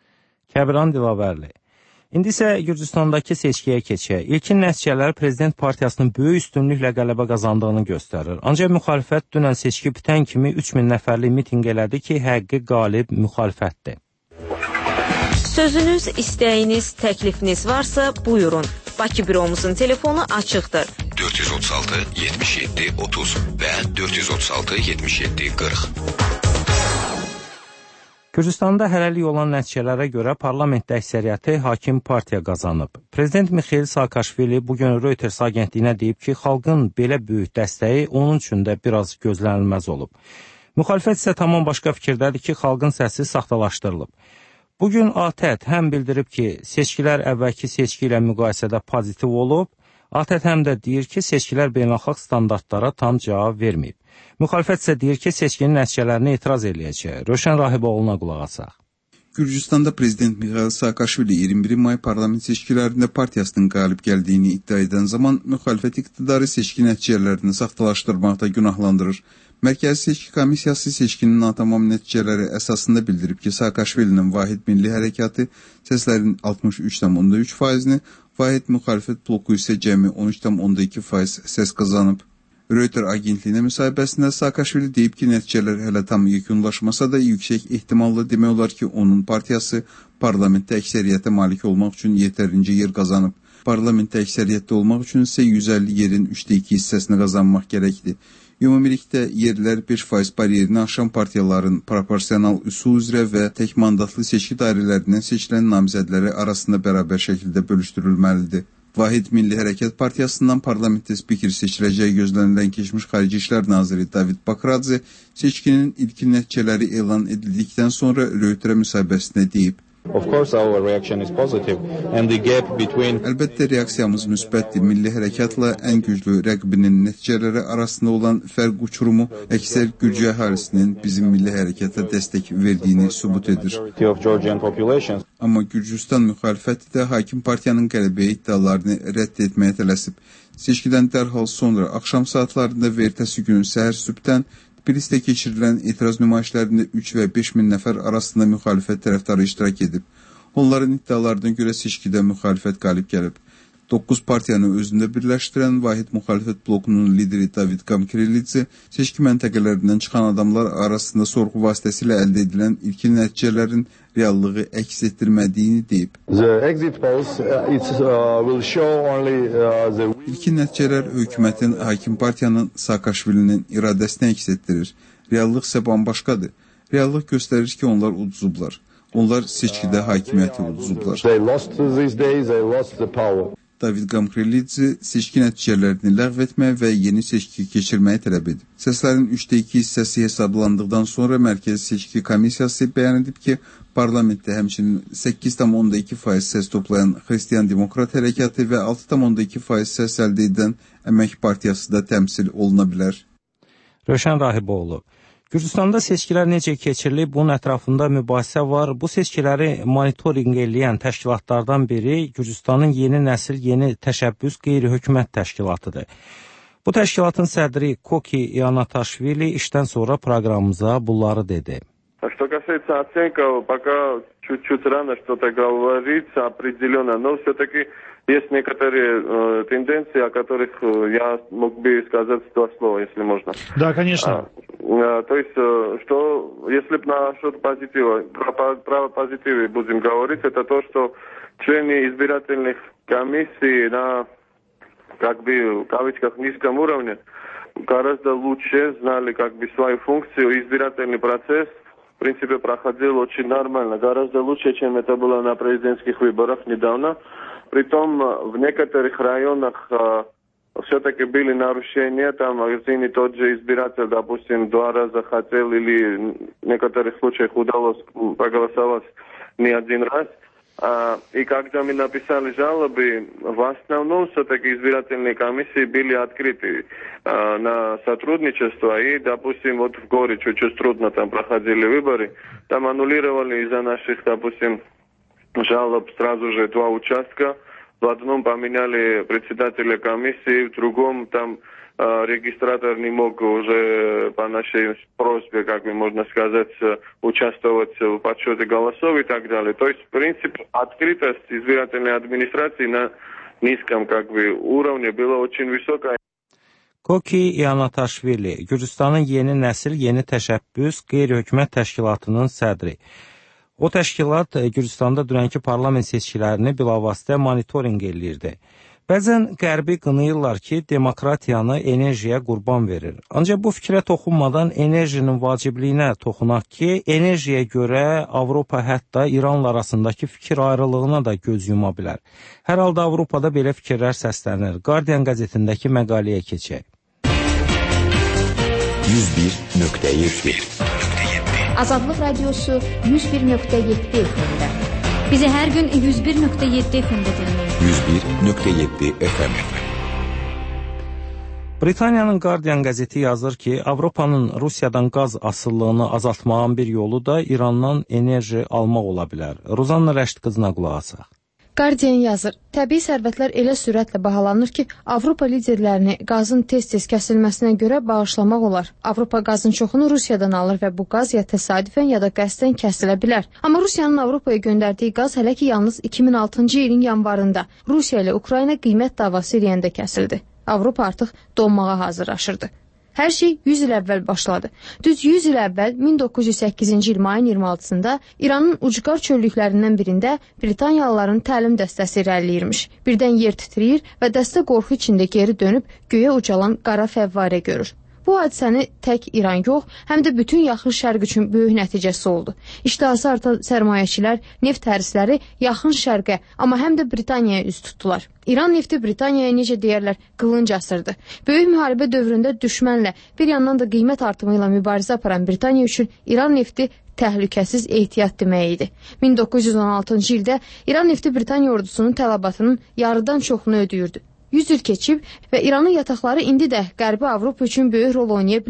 Kəbran Dilavərli. İndi isə Gürcüstandakı seçkiyə keçək. İlkin nəticələr Prezident Partiyasının böyük üstünlüklə qələbə qazandığını göstərir. Ancaq müxalifət dünən seçki bitən kimi 3000 nəfərlik mitinq elədi ki, həqiqi qalib müxalifətdir. Sözünüz, istəyiniz, təklifiniz varsa buyurun. Bakı büromuzun telefonu açıqdır. 436 77 30 və 436 77 40. Gürcüstanda hələlik olan nəticələrə görə parlamentdə əksəriyyəti hakim partiya qazanıb. Prezident Mixail Saakashvili bugün Reuters agentliyinə deyib ki, xalqın belə böyük dəstəyi onun üçün də biraz gözlənilməz olub. Müxalifət isə tamam başqa fikirdədir ki, xalqın səsi saxtalaşdırılıb. Bugün ATƏT həm bildirib ki, seçkilər əvvəlki seçki ilə müqayisədə pozitiv olub, ATƏT həm də deyir ki, seçkilər beynəlxalq standartlara tam cavab verməyib. Müxalifət isə deyir ki, seçkinin nəticələrini etiraz eləyəcək. Rövşən Rahiboğlu'na qulaq asaq. Gürcüstanda Prezident Mixail Saakashvili 21 may parlament seçkilərində partiyasının qalib gəldiyini iddia edən zaman müxalifət iqtidarı seçki nəticələrini saxtalaşdırmaqda günahlandırır. Mərkəzi Seçki Komissiyası seçkinin natamam nəticələri əsasında bildirib ki, Saakashvilinin Vahid Milli Hərəkatı səslərin 63,3%-ni, Vahid Müxalifət bloku isə cəmi 13,2% səs qazanıb. Reuters agentliyinə müsahibəsində Saakashvili deyib ki, nəticələr hələ tam yekunlaşmasa da yüksək ehtimallı demək olar ki, onun partiyası parlamentdə əksəriyyətə malik olmaq üçün yetərincə yer qazanıb. Parlamentdə əksəriyyətdə olmaq üçün isə 150 yerin 3/2 hissəsini qazanmaq gərəkdir. Ümumilikdə yerlər 5% bariyerini aşan partiyaların proporsional üsul üzrə və tək mandatlı seçki dairələrindən seçilən namizədləri arasında bərabər şəkildə bölüşdürülməlidir. Vahid Milli Hərəkat Partiyasından parlamentdə spiker seçiləcəyi gözlənilən keçmiş Xarici İşlər Naziri David Bakradze seçkinin ilkin nəticələri elan edildikdən sonra Reuters müsahibəsində deyib. Əlbəttə, reaksiyamız müsbətdir. Milli hərəkatla ən güclü rəqibinin nəticələri arasında olan fərq uçurumu əksər Gürcü əhalisinin bizim milli hərəkata dəstək verdiyini sübut edir. Amma Gürcüstan müxalifəti də hakim partiyanın qələbəyə iddialarını rədd etməyə tələsib. Seçkidən dərhal sonra axşam saatlarında və ertəsi günün səhər sübhdən Tbilisidə keçirilən etiraz nümayişlərində 3 və 5 min nəfər arasında müxalifət tərəfdarı iştirak edib. Onların iddialarına görə seçkidə müxalifət qalib gəlib. 9 partiyanı özündə birləşdirən vahid müxalifət blokunun lideri David Gamkrelidze seçki məntəqələrindən çıxan adamlar arasında sorğu vasitəsilə əldə edilən ilkin nəticələrin reallığı əks etdirmədiyini deyib. İlkin nəticələr hökumətin, hakim partiyanın Saakashvilinin iradəsini əks etdirir. Reallıq isə bambaşqadır. Reallıq göstərir ki, onlar uduzublar. Onlar seçkidə hakimiyyəti uduzublar. David Gamkrelidze seçki nəticələrini ləğv etməyə və yeni seçki keçirməyi tələb edib. Səslərin 3/2 hissəsi hesablandıqdan sonra Mərkəzi Seçki Komissiyası bəyan edib ki, parlamentdə həmçinin 8,2% səs toplayan Xristiyan Demokrat Hərəkatı və 6,2% səs əldə edən Əmək Partiyası da təmsil oluna bilər. Rövşən Rahiboğlu. Gürcüstanda seçkilər necə keçirilib, bunun ətrafında mübahisə var. Bu seçkiləri monitorinq eləyən təşkilatlardan biri Gürcüstanın yeni nəsil, yeni təşəbbüs qeyri-hökumət təşkilatıdır. Bu təşkilatın sədri Koki Ianataşvili işdən sonra proqramımıza bunları dedi. Что касается оценка, пока чуть-чуть рано что-то говорить определенно, но все-таки есть некоторые тенденции, о которых я мог бы сказать два слова, если можно. Да, конечно. То есть, что, если насчет позитива, про позитивы будем говорить, это то, что члены избирательных комиссий на, как бы, в кавычках, низком уровне гораздо лучше знали, как бы, свою функцию, избирательный процесс, в принципе, проходил очень нормально, гораздо лучше, чем это было на президентских выборах недавно. Притом в некоторых районах все-таки были нарушения, там один и тот же избиратель, допустим, 2 раза хотел или в некоторых случаях удалось проголосовать не один раз. И когда мы написали жалобы, в основном все-таки избирательные комиссии были открыты на сотрудничество. И, допустим, вот в Горе чуть-чуть трудно там проходили выборы. Там аннулировали из-за наших, допустим, жалоб сразу же 2 участка. В одном поменяли председателя комиссии, в другом там регистратор не мог уже по нашей просьбе, как бы можно сказать, участвовать в подсчете голосов и так далее. То есть, в принципе, открытость избирательной администрации на низком, как бы, уровне была очень высокая. Koki Ianataşvili, Gürcüstanın yeni nəsil, yeni təşəbbüs qeyri-hökumət təşkilatının sədri. O təşkilat Gürcüstanda dünənki parlament seçkilərini bilavasitə monitorinq eləyirdi. Bəzən qərbi qınayırlar ki, demokratiyanı enerjiyə qurban verir. Ancaq bu fikrə toxunmadan enerjinin vacibliyinə toxunaq ki, enerjiyə görə Avropa hətta İranla arasındakı fikir ayrılığına da göz yuma bilər. Hər halda Avropada belə fikirlər səslənir. Guardian qəzetindəki məqaləyə keçək. 101.1 Azadlıq Radiosu 101.7 FM-də. Bizi hər gün 101.7 FM-də dinləyin. 101.7 FM. Britaniyanın Guardian qəzeti yazır ki, Avropanın Rusiyadan qaz asıllığını azaltmağın bir yolu da İrandan enerji almaq ola bilər. Rozanna Rəşid qızına qulaq asaq. Guardian yazır, təbii sərvətlər elə sürətlə bahalanır ki, Avropa liderlərini qazın tez-tez kəsilməsinə görə bağışlamaq olar. Avropa qazın çoxunu Rusiyadan alır və bu qaz ya təsadüfən ya da qəsdən kəsilə bilər. Amma Rusiyanın Avropaya göndərdiyi qaz hələ ki yalnız 2006-cı ilin yanvarında Rusiya ilə Ukrayna qiymət davası eləyəndə kəsildi. Avropa artıq donmağa hazırlaşırdı. Hər şey 100 il əvvəl başladı. Düz 100 il əvvəl 1908-ci il mayın 26-sında İranın ucqar çöllüklərindən birində Britaniyalıların təlim dəstəsi irəliləyirmiş. Birdən yer titrəyir və dəstə qorxu içində geri dönüb göyə ucalan qara fəvvarə görür. Bu hadisəni tək İran yox, həm də bütün yaxın şərq üçün böyük nəticəsi oldu. İştahası artan sərmayəçilər, neft hərisləri yaxın şərqə, amma həm də Britaniyaya üz tutdular. İran nefti Britaniyaya necə deyərlər, qılınc asırdı. Böyük müharibə dövründə düşmənlə, bir yandan da qiymət artımı ilə mübarizə aparan Britaniya üçün İran nefti təhlükəsiz ehtiyat demək idi. 1916-cı ildə İran nefti Britaniya ordusunun tələbatının yarıdan çoxunu ödəyirdi. 100 il keçib və İranın yataqları indi də Qərbi Avropa üçün böyük rol oynaya bilər.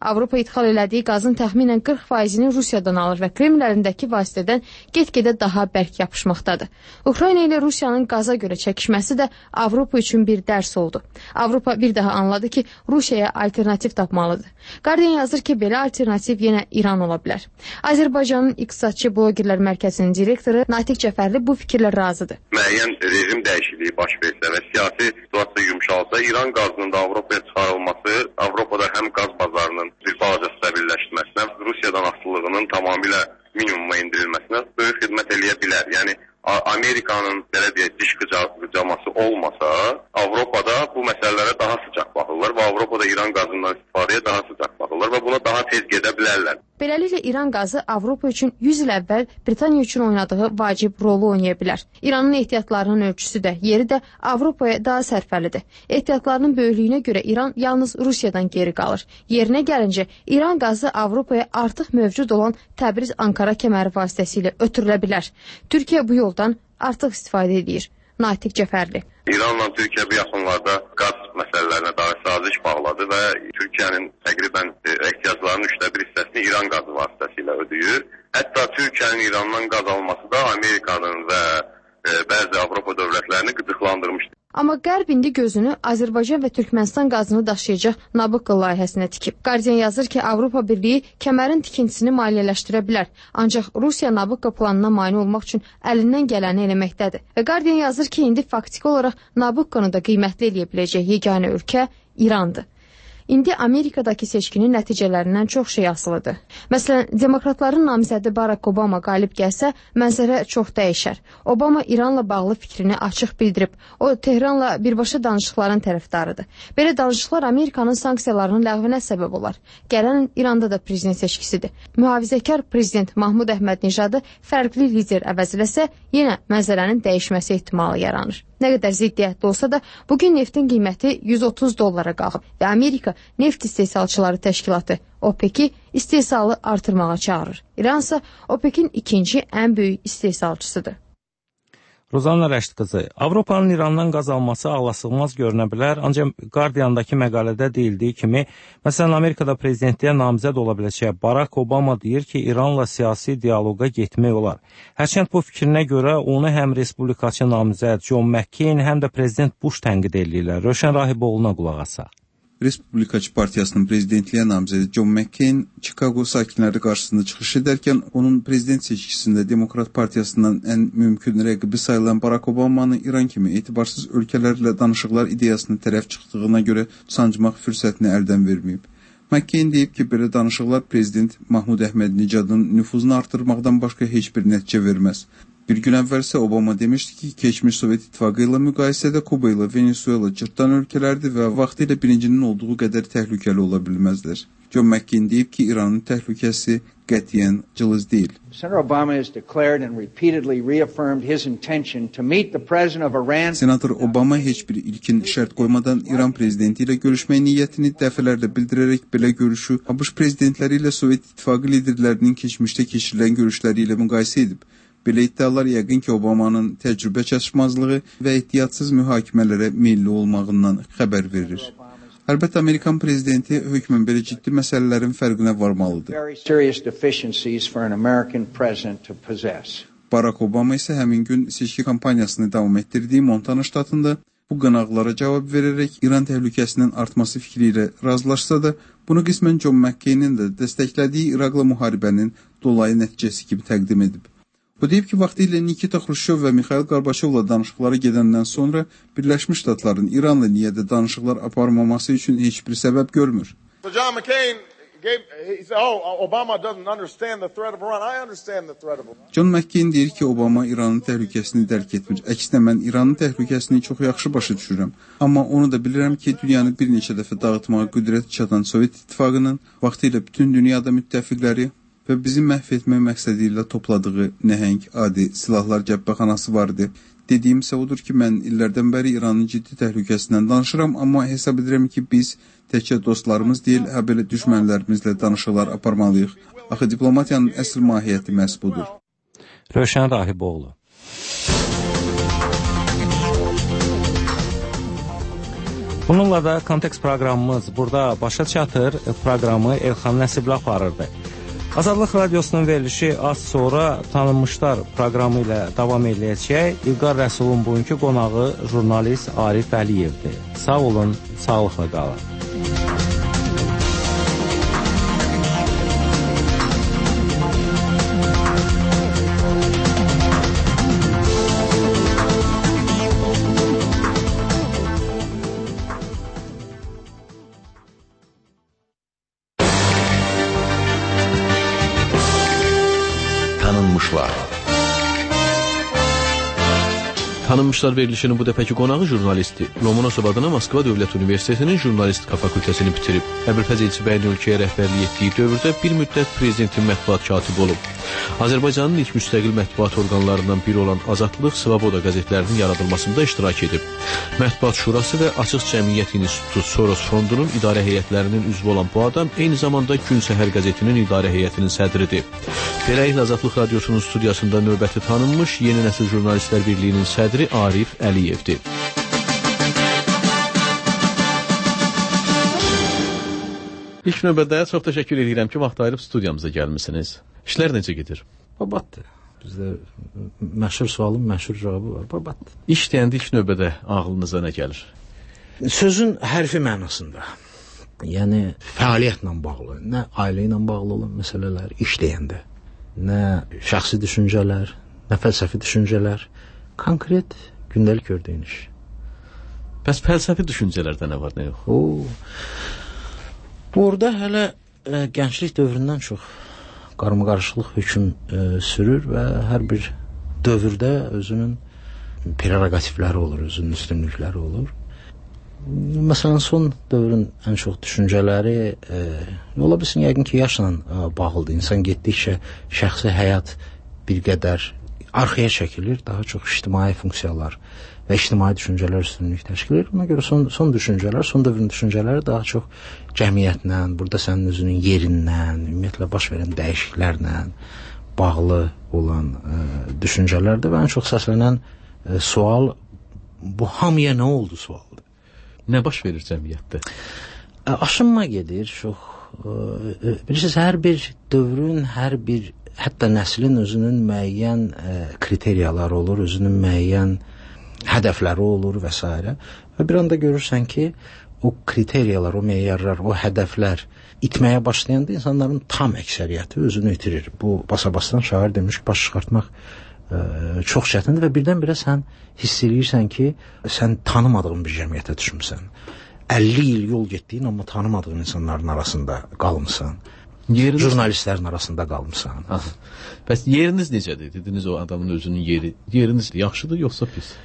Avropa idxal elədiyi qazın təxminən 40%-ni Rusiyadan alır və Kreml əlindəki vasitədən get-gedə daha bərk yapışmaqdadır. Ukrayna ilə Rusiyanın qaza görə çəkişməsi də Avropa üçün bir dərs oldu. Avropa bir daha anladı ki, Rusiyaya alternativ tapmalıdır. Guardian yazır ki, belə alternativ yenə İran ola bilər. Azərbaycanın İqtisadçı Blogerlər Mərkəzinin direktoru Natiq Cəfərli bu fikirlə razıdır. Müəyyən rejim dəyişikliyi baş versə və siyasi situasiya yumşalsa, İran qazının da Avropaya çıxarılması, Avropada həm qaz bazarının bir balaca stabilləşməsinə, Rusiyadan asılılığının tamamilə minimuma indirilməsinə böyük xidmət eləyə bilər. Yəni Amerikanın belə deyək diş qıcaması olmasa, Avropada bu məsələlərə daha sıcaq baxırlar və Avropada İran qazından istifadəyə daha sıcaq baxırlar və buna daha tez gedə bilərlər. Beləliklə İran qazı Avropa üçün 100 il əvvəl Britaniya üçün oynadığı vacib rolu oynaya bilər. İranın ehtiyatlarının ölçüsü də, yeri də Avropaya daha sərfəlidir. Ehtiyatlarının böyüklüyünə görə İran yalnız Rusiyadan geri qalır. Yerinə gəlincə İran qazı Avropaya artıq mövcud olan Təbriz-Ankara kəməri vasitəsilə ötürülə bilər. Türkiyə bu yoldan artıq istifadə edir. Natiq Cəfərli. İranla Türkiyə bu yaxınlarda qaz məsələlərinə dair saziş bağladı və Türkiyənin təqribən ehtiyaclarının 1/3 hissəsini İran qazı vasitəsilə ödəyir. Hətta Türkiyənin İrandan qaz alması da Amerikanın və bəzi Avropa dövlətlərini qıdıqlandırmışdır. Amma Qərb indi gözünü Azərbaycan və Türkmənistan qazını daşıyacaq Nabucco layihəsinə tikib. Guardian yazır ki, Avropa Birliyi kəmərin tikintisini maliyyələşdirə bilər. Ancaq Rusiya Nabucco planına mane olmaq üçün əlindən gələni eləməkdədir. Və Guardian yazır ki, indi faktiki olaraq Nabucconu da qiymətli eləyə biləcək yeganə ölkə İrandır. İndi Amerikadakı seçkinin nəticələrindən çox şey asılıdır. Məsələn, demokratların namizədi Barack Obama qalib gəlsə, mənzərə çox dəyişər. Obama İranla bağlı fikrini açıq bildirib. O, Tehranla birbaşa danışıqların tərəfdarıdır. Belə danışıqlar Amerikanın sanksiyalarının ləğvinə səbəb olar. Gələn İranda da prezident seçkisidir. Mühafizəkar prezident Mahmud Əhməd-Nijadı fərqli lider əvəzləsə, yenə mənzərənin dəyişməsi ehtimalı yaranır. Nə qədər ziddiyyətli olsa da, bugün neftin qiyməti $130 qalıb və Amerika Neft İstehsalçıları Təşkilatı OPEC-i istehsalı artırmağa çağırır. İran isə OPEC-in ikinci ən böyük istehsalçısıdır. Rozanna Rəşid qızı, Avropanın İrandan qaz alması ağlasığmaz görünə bilər, ancaq Guardiandakı məqalədə deyildiyi kimi, məsələn, Amerikada prezidentliyə namizəd ola biləcək Barack Obama deyir ki, İranla siyasi dialoqa getmək olar. Hərçənd bu fikrinə görə onu həm respublikaçı namizəd John McCain, həm də prezident Bush tənqid edirlər. Rövşən Rahiboğlu'na qulaq asaq. Respublikaçı Partiyasının prezidentliyə namizədi John McCain Chicago sakinləri qarşısında çıxış edərkən onun prezident seçkisində Demokrat Partiyasından ən mümkün rəqibi sayılan Barack Obama'nın İran kimi etibarsız ölkələrlə danışıqlar ideyasının tərəf çıxdığına görə sancmaq fürsətini əldən verməyib. McCain deyib ki, belə danışıqlar prezident Mahmud Əhməd-Nicadın nüfuzunu artırmaqdan başqa heç bir nəticə verməz. Bir gün əvvəl isə Obama demişdi ki, keçmiş Sovet İttifaqı ilə müqayisədə Kuba ilə Venezuela cırtdan ölkələrdir və vaxtı ilə birincinin olduğu qədər təhlükəli ola bilməzlər. John McCain deyib ki, İranın təhlükəsi qətiyyən cılız deyil. Senator Obama heç bir ilkin şərt qoymadan İran prezidenti ilə görüşmək niyyətini dəfələrlə bildirərək belə görüşü ABŞ prezidentləri ilə Sovet İttifaqı liderlərinin keçmişdə keçirilən görüşləri ilə müqayisə edib. Belə iddialar yəqin ki, Obamanın təcrübə çatışmazlığı və ehtiyatsız mühakimələrə meyilli olmağından xəbər verir. Əlbəttə, Amerikan prezidenti hökmən belə ciddi məsələlərin fərqinə varmalıdır. Barack Obama isə həmin gün seçki kampaniyasını davam etdirdiyi Montana ştatında bu qınaqlara cavab verərək İran təhlükəsinin artması fikri ilə razılaşsa da, bunu qismən John McCain'in də dəstəklədiyi İraqla müharibənin dolayı nəticəsi kimi təqdim edib. O deyib ki, vaxtilə Nikita Xruşov və Mikhail Qarbaçovla danışıqları gedəndən sonra Birləşmiş Ştatların İranla niyyədə danışıqlar aparmaması üçün heç bir səbəb görmür. John McCain deyir ki, Obama İranın təhlükəsini dərk etmir. Əksinə, mən İranın təhlükəsini çox yaxşı başa düşürəm. Amma onu da bilirəm ki, dünyanı bir neçə dəfə dağıtmağa qüdrət çatan Sovet İttifaqının vaxtilə bütün dünyada müttəfiqləri və bizi məhv etmək məqsədi ilə topladığı nəhəng, adi silahlar cəbbəxanası vardı. Dediyim isə odur ki, mən illərdən bəri İranın ciddi təhlükəsindən danışıram, amma hesab edirəm ki, biz təkcə dostlarımız deyil, belə düşmənlərimizlə danışıqlar aparmalıyıq. Axı diplomatiyanın əsl mahiyyəti məhz budur. Rövşən Rahiboğlu. Bununla da Kontekst proqramımız burada başa çatır. Proqramı Elxan Nəsibli aparırdı. Azadlıq Radiosunun verilişi az sonra Tanınmışlar proqramı ilə davam edəcək. İlqar Rəsulun bugünkü qonağı jurnalist Arif Əliyevdir. Sağ olun, sağlıqla qalın. Tanınmışlar verilişinin bu dəfəki qonağı jurnalisti. Lomonosov adına Moskva Dövlət Universitetinin jurnalistika fakültəsini bitirib. Əbülfəz Elçibəyin ölkəyə rəhbərlik etdiyi dövrdə bir müddət prezidentin mətbuat katibi olub. Azərbaycanın ilk müstəqil mətbuat orqanlarından biri olan Azadlıq, Svoboda qəzetlərinin yaradılmasında iştirak edib. Mətbuat Şurası və Açıq Cəmiyyət İnstitutu Soros Fondunun idarə heyətlərinin üzvü olan bu adam eyni zamanda Gün Səhər qəzetinin idarə heyətinin sədridir. Beləliklə Azadlıq Radiosunun studiyasında növbəti tanınmış Yeni Nəsil Jurnalistlər Birliyinin sədri Arif Əliyevdir. İlk növbədə çox təşəkkür edirəm ki, vaxt ayırıb studiyamıza gəlmisiniz. İşlər necə gedir? Babatdır. Bizdə məşhur sualın məşhur cavabı var. Babatdır. İş deyəndə ilk növbədə ağlınıza nə gəlir? Sözün hərfi mənasında. Yəni fəaliyyətlə bağlı, nə ailə ilə bağlı olan məsələlər iş deyəndə, nə şəxsi düşüncələr, nə fəlsəfi düşüncələr, konkret gündəlik gördüyün iş. Bəs fəlsəfi düşüncələrdə nə var, nə yox? Burada hələ gənclik dövründən çox qarmaqarışıqlıq hökm sürür və hər bir dövrdə özünün prerogativləri olur, özünün üstünlükləri olur. Məsələn, son dövrün ən çox düşüncələri ola bilsin, yəqin ki, yaşla bağlıdır. İnsan getdikcə şəxsi həyat bir qədər arxaya çəkilir, daha çox ictimai funksiyalar və ictimai düşüncələr üstünlük təşkil edir. Ona görə son düşüncələr, son dövrün düşüncələri daha çox cəmiyyətlə, burada sənin özünün yerindən, ümumiyyətlə baş verən dəyişikliklərlə bağlı olan düşüncələrdir və ən çox səslənən sual bu hamıya nə oldu sualdır. Nə baş verir cəmiyyətdə? Aşınma gedir, çox. Bilirsiniz, hər bir dövrün, hər bir hətta nəslin özünün müəyyən kriteriyaları olur, özünün müəyyən hədəfləri olur və s. Və bir anda görürsən ki, o kriteriyalar, o meyarlar, o hədəflər itməyə başlayanda insanların tam əksəriyyəti özünü itirir. Bu basa-basdan şair demiş ki, baş çıxartmaq çox çətindir və birdən-birə sən hiss edirsən ki, sən tanımadığın bir cəmiyyətə düşmüsən. 50 il yol getdiyin, amma tanımadığın insanların arasında qalmısan. Jurnalistlərin arasında qalmısan. Bəs yeriniz necədir? Dediniz o adamın özünün yeri. Yeriniz yaxşıdır, yoxsa pis?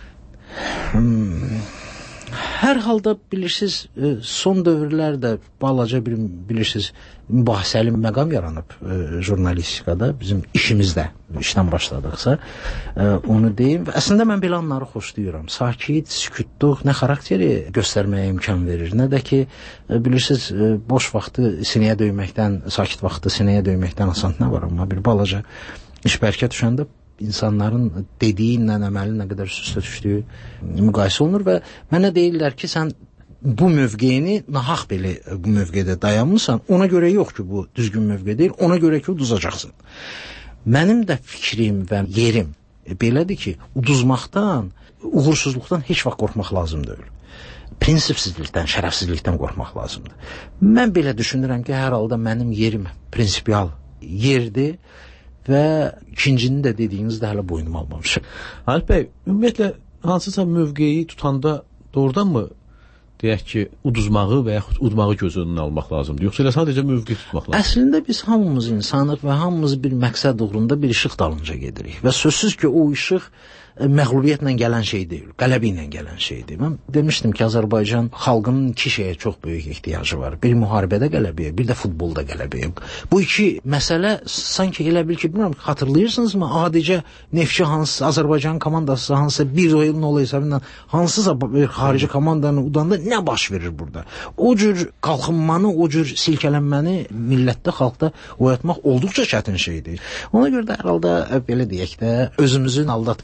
Hər halda bilirsiniz, son dövrlərdə balaca bir bilirsiniz mübahisəli məqam yaranıb jurnalistikada, bizim işimizdə, işdən başladıqsa onu deyim. Və əslində mən belə anları xoşlayıram. Sakit, sükutluq nə xarakteri göstərməyə imkan verir, nə də ki, bilirsiniz, boş vaxtı sinəyə döyməkdən, sakit vaxtı sinəyə döyməkdən asan nə var, amma bir balaca iş bərkə düşəndə insanların dediyi ilə əməli nə qədər üst-üstə düşdüyü müqayisə olunur və mənə deyirlər ki, sən bu mövqeyini nahaq belə bu mövqedə dayanmısan, ona görə yox ki, bu düzgün mövqe deyil, ona görə ki, uduzacaqsın. Mənim də fikrim və yerim belədir ki, uduzmaqdan, uğursuzluqdan heç vaxt qorxmaq lazım deyil. Prinsipsizlikdən, şərəfsizlikdən qorxmaq lazımdır. Mən belə düşünürəm ki, hər halda mənim yerim prinsipial yerdir və ikincini də dediyinizdə hələ boynuma almamışım. Alp bəy, ümumiyyətlə, hansısa mövqeyi tutanda doğrudan mı deyək ki, uduzmağı və yaxud udmağı göz önünə almaq lazımdır? Yoxsa elə sadəcə mövqe tutmaq lazımdır? Əslində biz hamımız insanıq və hamımız bir məqsəd uğrunda bir işıq dalınca gedirik və sözsüz ki, o işıq məğlubiyyətlə gələn şey deyil, qələbi ilə gələn şeydir. Mən demişdim ki, Azərbaycan xalqının iki şeyə çox böyük ehtiyacı var. Bir müharibədə qələbiyə, bir də futbolda qələbiyə. Bu iki məsələ sanki elə bil ki, bilmirəm, xatırlayırsınızmı? Adicə Neftçi hansısa, Azərbaycan komandası hansısa bir oyun ola hesabından hansısa bir xarici komandanı udanda nə baş verir burada? O cür qalxınmanı, o cür silkələnməni millətdə, xalqda oyatmaq olduqca çətin şeydir. Ona görə də hər halda belə deyək də, özümüzü aldatmayaq.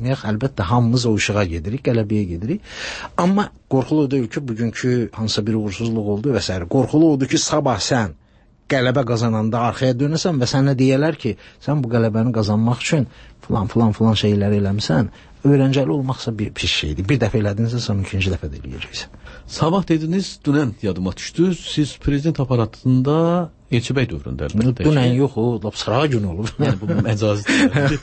əlbəttə hamımız o işığa gedirik, qələbəyə gedirik. Amma qorxulu deyil ki, bugünkü hansısa bir uğursuzluq oldu və s. Qorxulu odur ki, sabah sən qələbə qazananda arxaya dönəsən və sənə deyələr ki, sən bu qələbəni qazanmaq üçün filan şeyləri eləmisən. Öyrəncəli olmaqsa bir pis şeydir. Bir dəfə elədinizsə, sən ikinci dəfə də eləyəcəksən. Sabah dediniz, dünən yadıma düşdü. Siz prezident aparatında Elçibəy dövründə əlbəttə. Dünən yox, o sıra gün olub. Yəni bu məcazidir.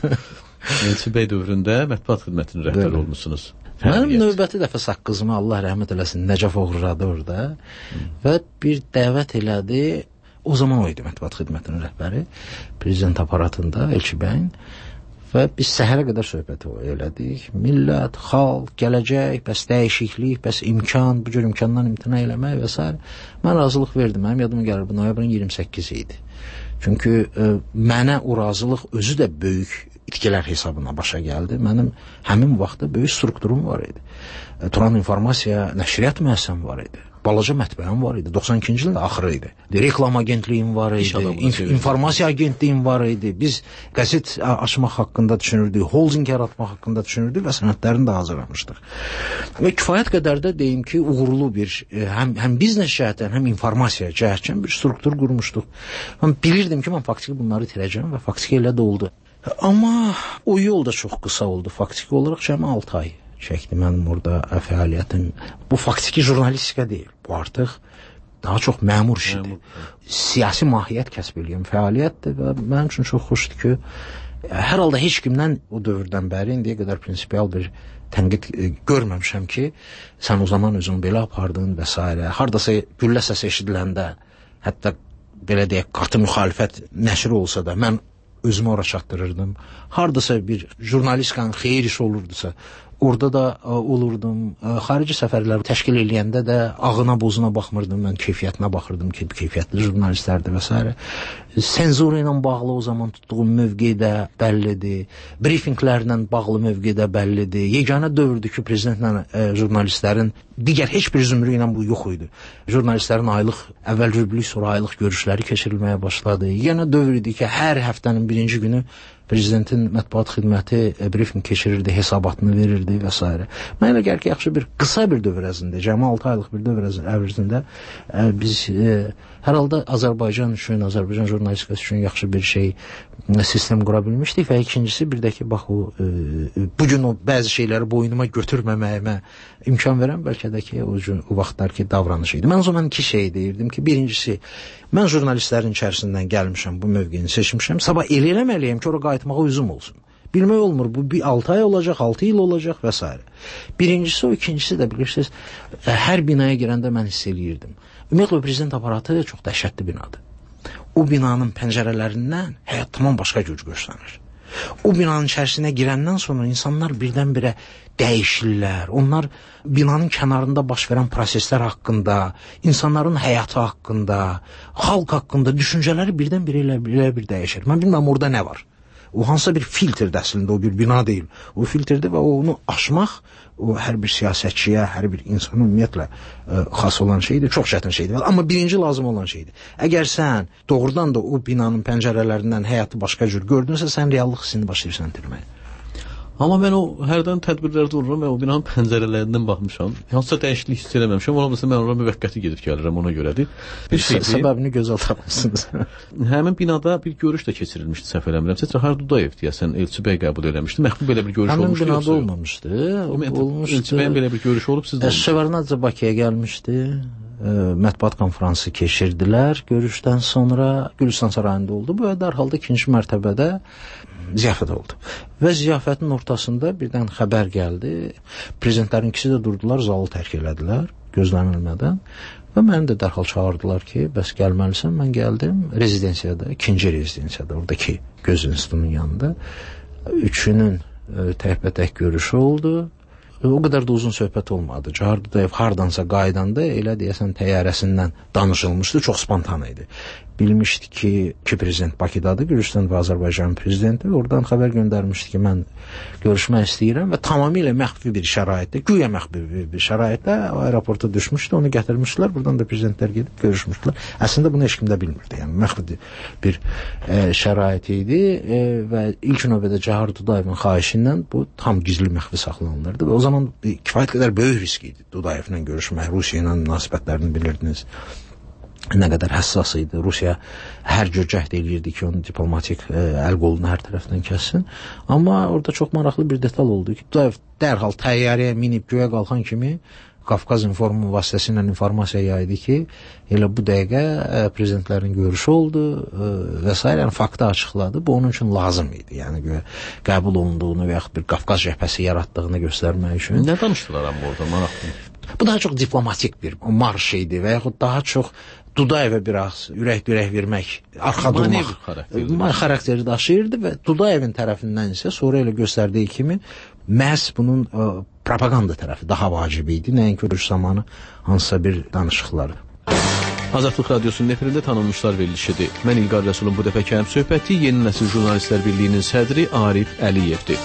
Elçibəy dövründə mətbuat xidmətinin rəhbəri olmuşsunuz. Mənim növbəti dəfə saqqızımı Allah rəhmət eləsin Nəcəf oğurladı orada və bir dəvət elədi. O zaman o idi mətbuat xidmətinin rəhbəri prezident aparatında Elçibəyin. Və biz səhərə qədər söhbət elədik. Millət, xalq, gələcək, bəs dəyişiklik, bəs imkan, bu cür imkandan imtina eləmək və s. Mən razılıq verdim. Mənim yadıma gəlir, bu noyabrın 28-i idi. Çünki mənə o razılıq özü də böyük itkilər hesabına başa gəldi. Mənim həmin vaxtda böyük strukturum var idi. Turan İnformasiya nəşriyyat müəssisəm var idi. Balaca mətbəəm var idi. 92-ci ilin axırı idi. Reklam agentliyim var idi. İnformasiya agentliyim var idi. Biz qəzet açmaq haqqında düşünürdük. Holding yaratmaq haqqında düşünürdük və sənədlərini də hazırlamışdıq. Və kifayət qədər də deyim ki, uğurlu bir həm biznes cəhətdən, həm informasiya cəhətdən bir struktur qurmuşduq. Mən bilirdim ki, mən faktiki bunları itirəcəm və faktiki elə də oldu. Amma o yol da çox qısa oldu. Faktiki olaraq cəmi 6 ay çəkdi mənim orada fəaliyyətim. Bu faktiki jurnalistika deyil. Bu artıq daha çox məmur işidir. Siyasi mahiyyət kəsb edən fəaliyyətdir və mənim üçün çox xoşdur ki, hər halda heç kimdən o dövrdən bəri indiyə qədər prinsipial bir tənqid görməmişəm ki, sən o zaman özünü belə apardın və s. Hardasa güllə səsi eşidiləndə, hətta belə deyək, qatı müxalifət nəşri olsa da, mən özümü ora çatdırırdım. Hardasa bir jurnalistkan xeyir iş olurdusa, orada da olurdum. Xarici səfərləri təşkil eləyəndə də ağına bozuna baxmırdım, mən keyfiyyətinə baxırdım ki, keyfiyyətli jurnalistlərdir və s. Senzura ilə bağlı o zaman tutduğum mövqe də bəllidir. Briefinglərlə bağlı mövqe də bəllidir. Yeganə dövrdür ki, prezidentlə jurnalistlərin digər heç bir zümrü ilə bu yox idi. Jurnalistlərin aylıq, əvvəl rüblük, sonra aylıq görüşləri keçirilməyə başladı. Yeganə dövr idi ki, hər həftənin birinci günü prezidentin mətbuat xidməti briefing keçirirdi, hesabatını verirdi və s. Mən elə gəlir ki, yaxşı bir qısa bir dövr ərzində, cəmi 6 aylıq bir dövr ərzində biz hər halda Azərbaycan üçün, Azərbaycan jurnalistikası üçün yaxşı bir sistem qura bilmişdik və ikincisi bir də ki, bax bugün o bəzi şeyləri boynuma götürməməyimə imkan verən bəlkə də ki, o vaxtlar ki, davranış idi. Mən o zaman iki şey deyirdim ki, birincisi, mən jurnalistlərin içərisindən gəlmişəm, bu mövqeni seçmişəm, sabah el eləməliyəm ki, ora qayıtmağa üzüm olsun. Bilmək olmur, bu 6 ay olacaq, 6 il olacaq və s. Birincisi o, ikincisi də bilirsiniz, hər binaya girəndə mən hiss eləyirdim. Ümumiyyətlə, prezident aparatı çox dəhşətli binadır. O binanın pəncərələrindən həyat tamam başqa güc göstərir. O binanın içərisinə girəndən sonra insanlar birdən-birə dəyişirlər. Onlar binanın kənarında baş verən proseslər haqqında, insanların həyatı haqqında, xalq haqqında düşüncələri birdən-birə elə bir dəyişir. Mən bilməm orada nə var. O hansısa bir filtrdir əslində, o bir bina deyil. O filtrdir və onu aşmaq o hər bir siyasətçiyə, hər bir insana ümumiyyətlə xas olan şeydir, çox çətin şeydir. Amma birinci lazım olan şeydir. Əgər sən doğrudan da o binanın pəncərələrindən həyatı başqa cür gördünsə, sən reallıq hissini başlayırsan itirməyə. Amma mən o hərdən tədbirlərdə olurum və o binanın pəncərələrindən baxmışam. Hansısa dəyişiklik hiss eləməmişəm. Ola bilsə mən ora müvəqqəti gedib gəlirəm, ona görədir. Səbəbini gözəl tapmışsınız. Həmin binada bir görüş də keçirilmişdi, səhv eləmirəmsə. Cahar Dudayev deyəsən Elçibəy qəbul eləmişdi. Məxfi belə bir görüş olmuşdu. Həmin binada olmamışdı. Elçibəyin belə bir görüş olub, sizdə olmuşdu. Şevardnadze Bakıya gəlmişdi. Mətbuat konfransı keçirdilər. Görüşdən sonra Gülüstan sarayında oldu. Bu dərhalda ikinci mərtəbədə ziyafət oldu. Və ziyafətin ortasında birdən xəbər gəldi. Prezidentlərin ikisi də durdular, zalı tərk elədilər gözlənilmədən. Və məni də dərhal çağırdılar ki, bəs gəlməlisən. Mən gəldim rezidensiyada, ikinci rezidensiyada, oradakı Göz İnstitutunun yanında. Üçünün təkbətək görüşü oldu. O qədər də uzun söhbət olmadı. Cahar Dudayev hardansa qaydanda elə deyəsən təyyarəsindən danışılmışdı, çox spontan idi. Bilmişdi ki, prezident Bakıdadır, Gürcüstan və Azərbaycan prezidenti. Oradan xəbər göndərmişdi ki, mən görüşmək istəyirəm və tamamilə məxfi bir şəraitdə, güya məxfi bir şəraitdə aeroporta düşmüşdü, onu gətirmişdilər. Buradan da prezidentlər gedib görüşmüşdülər. Əslində bunu heç kim də bilmirdi. Yəni məxfi bir şərait idi və ilk növbədə Cahar Dudayevin xahişindən bu tam gizli məxfi saxlanılırdı və o zaman kifayət qədər böyük risk idi Dudayevlə görüşmək. Rusiya ilə münasibətlərini bilirdiniz. Nə qədər həssas idi. Rusiya hər cür cəhd eləyirdi ki, onun diplomatik əl-qolunu hər tərəfdən kəssin. Amma orada çox maraqlı bir detal oldu ki, Dudayev dərhal təyyarəyə minib göyə qalxan kimi Qafqaz informu vasitəsilə informasiya yaydı ki, elə bu dəqiqə prezidentlərin görüşü oldu və s. Yəni faktı açıqladı. Bu onun üçün lazım idi. Yəni qəbul olunduğunu və yaxud bir Qafqaz cəbhəsi yaratdığını göstərmək üçün. Nə danışdılar amma orada maraqlı? Bu daha çox diplomatik bir marş idi və yaxud daha çox Dudayevə biraz ürək-dirək vermək, arxa durmaq xarakteri daşıyırdı və Dudayevin tərəfindən isə sonra elə göstərdiyi kimi məhz bunun propaganda tərəfi daha vacib idi, nəinki görüş zamanı hansısa bir danışıqları. Azadlıq Radiosunun efirində tanınmışlar verilişidir. Mən İlqar Rəsulun bu dəfəki həmsöhbəti Yeni Nəsil Jurnalistlər Birliyinin sədri Arif Əliyevdir.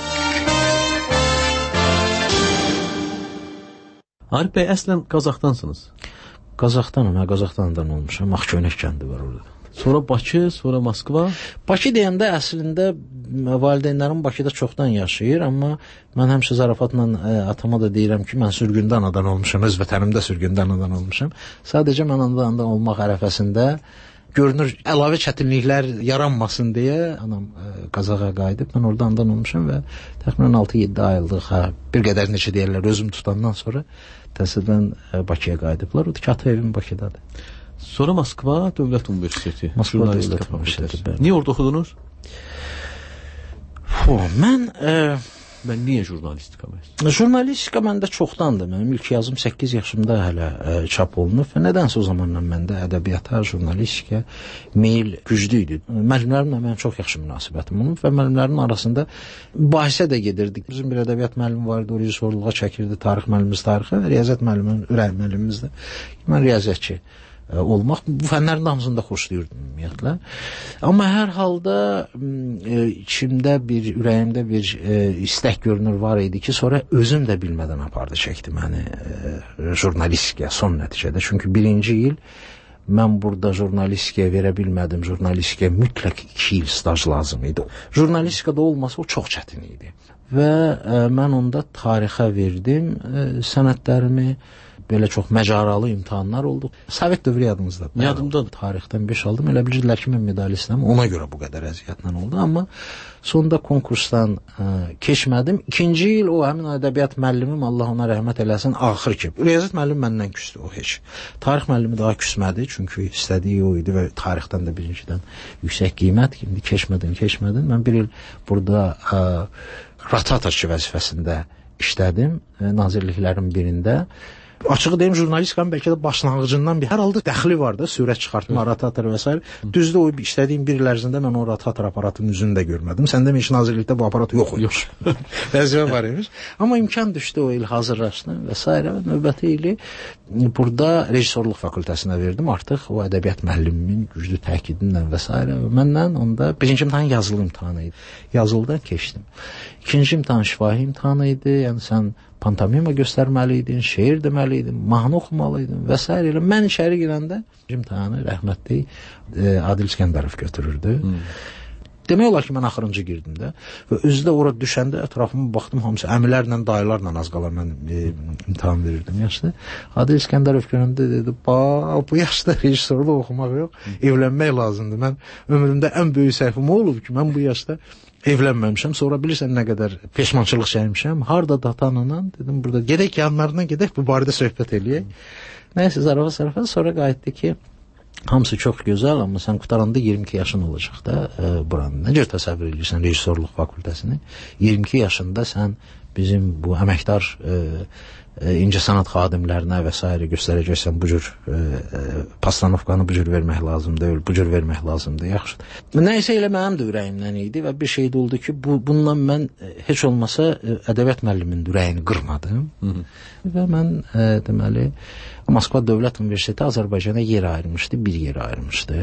Arif bəy, əslən Qazaxdansınız. Qazaxdanım, Qazaxdandan olmuşam. Axköynək kəndi var orada. Sonra Bakı, sonra Moskva. Bakı deyəndə əslində valideynlərim Bakıda çoxdan yaşayır, amma mən həmişə zarafatla atama da deyirəm ki, mən sürgündə anadan olmuşam, öz vətənimdə sürgündə anadan olmuşam. Sadəcə mən anadan olmaq ərəfəsində görünür əlavə çətinliklər yaranmasın deyə anam Qazaxa qayıdıb, mən orada anadan olmuşam və təxminən 6-7 aylıq, bir qədər necə deyirlər, özüm tutandan sonra təsədən Bakıya qayıdıblar. Odur ki, ata evim Bakıdadır. Sonra Moskva Dövlət Universiteti. Moskva Dövlət Universiteti. Niyə orada oxudunuz? Mən niyə jurnalistika məsələn? Jurnalistika məndə çoxdandır. Mənim ilk yazım 8 yaşımda hələ çap olunub və nədənsə o zamandan məndə ədəbiyyata, jurnalistikaya meyil güclü idi. Müəllimlərimlə mənim çox yaxşı münasibətim olub və müəllimlərin arasında mübahisə də gedirdik. Bizim bir ədəbiyyat müəllimi var idi, o rejissorluğa çəkirdi, tarix müəllimimiz tarixə, riyaziyyat müəlliminin ürək müəllimimiz də. Mən riyaziyyatçı olmaq, bu fənlərin hamısını da xoşlayırdım ümumiyyətlə. Amma hər halda içimdə ürəyimdə bir istək görünür var idi ki, sonra özüm də bilmədən apardı çəkdi məni jurnalistikaya son nəticədə. Çünki birinci il mən burada jurnalistikaya verə bilmədim. Jurnalistikaya mütləq 2 il staj lazım idi. Jurnalistikada olmasa o çox çətin idi. Və mən onda tarixə verdim sənədlərimi. Belə çox məcaralı imtahanlar oldu. Sovet dövrü yadımızda. Yadımda tarixdən 5 aldım. Elə bilirdilər ki, mən medalistim. Ona görə bu qədər əziyyətlə oldu. Amma sonunda konkursdan keçmədim. İkinci il o həmin ədəbiyyat müəllimim, Allah ona rəhmət eləsin, axır ki. Riyaziyyat müəllimi məndən küsdü o heç. Tarix müəllimi daha küsmədi. Çünki istədiyi o idi və tarixdən də birincidən yüksək qiymət. İndi keçmədim. Mən bir il burada rotatorçu vəzifəsində işlədim. Nazirliklərin birində. Açığı deyim, jurnalistikanın bəlkə də başlanğıcından hər halda dəxli var da, sürət çıxartma, rotator və s. Düzdür, o işlədiyim bir il ərzində mən o rotator aparatının üzünü də görmədim. Sən demə, nazirlikdə bu aparat yox imiş. Vəzifə var imiş. Amma imkan düşdü, o il hazırlaşdım və s. Növbəti ili burada rejissorluq fakültəsinə verdim. Artıq o ədəbiyyat müəllimimin güclü təkidinlə və s. Məndən onda birinci imtahan yazılı imtahanı idi. Yazılıdan keçdim. İkinci imtahan şifahi imtahanı idi. Yəni sən pantomima göstərməliydin, şeir deməliydin, mahnı oxumalıydın və s. Mən içəri girəndə imtahanı rəhmətli Adil İskəndərov götürürdü. Demək olar ki, mən axırıncı girdim də və özü də ora düşəndə ətrafıma baxdım, hamısı əmilərlə, dayılarla az qala mən imtahan verirdim yaşda. Adil İskəndərov görəndə dedi, bu yaşda rejissorluq oxumaq yox, evlənmək lazımdır. Mən ömrümdə ən böyük səhvim olub ki, mən bu yaşda evlənməmişəm. Sonra bilirsən nə qədər peşmançılıq çəkmişəm. Harda datanla dedim, burada gedək yanlarına gedək, bu barədə söhbət eləyək. Nəysə, zarafat sonra qayıtdı ki, hamısı çox gözəl, amma sən qutaranda 22 yaşın olacaq da buranın. Necə təsəvvür edirsən rejissorluq fakültəsini? 22 yaşında sən bizim bu əməkdar incəsənət xadimlərinə və s. göstərəcəksən bu cür pastanovkanı bu cür vermək lazım deyil, bu cür vermək lazımdır, yaxşıdır. Nəysə elə mənim də ürəyimdən idi və bir şey də oldu ki, bundan mən heç olmasa ədəbiyyat müəlliminin ürəyini qırmadım. Və mən deməli Moskva Dövlət Universiteti Azərbaycana yer ayırmışdı, bir yer ayırmışdı.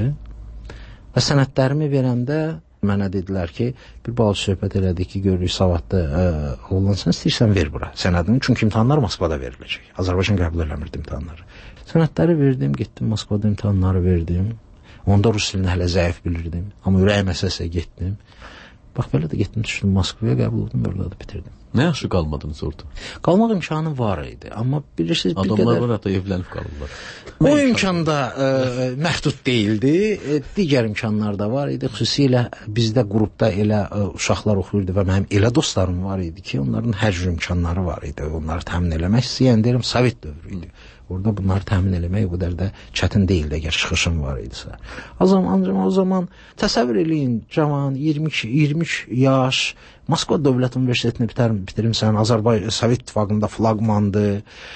Və sənədlərimi verəndə mənə dedilər ki, bir balaca söhbət elədik ki, görürük savadlı oğlansan, istəyirsən ver bura sənədini, çünki imtahanlar Moskvada veriləcək. Azərbaycan qəbul eləmirdi imtahanları. Sənədləri verdim, getdim Moskvada imtahanları verdim. Onda rus dilini hələ zəif bilirdim, amma ürəyim əsəsə getdim. Bax, belə də getdim, düşdüm Moskvaya, qəbul oldum, orada da bitirdim. Nə yaxşı qalmadınız orada? Qalmaq imkanı var idi, amma bilirsiniz bir qədər... Adamlar var, hətta evlənib qalırlar. O imkan da məhdud deyildi, digər imkanlar da var idi. Xüsusilə bizdə qrupda elə uşaqlar oxuyurdu və mənim elə dostlarım var idi ki, onların hər cür imkanları var idi. Onları təmin eləmək istəyən deyirəm, Sovet dövrü idi. Orada bunları təmin eləmək o qədər də çətin deyildi, əgər çıxışım var idisə. Ancaq o zaman təsəvvür eləyin, cavan, 23 yaş, Moskva Dövlət Universitetini bitirimsən, Azərbaycan Sovet İttifaqında flaqmandır,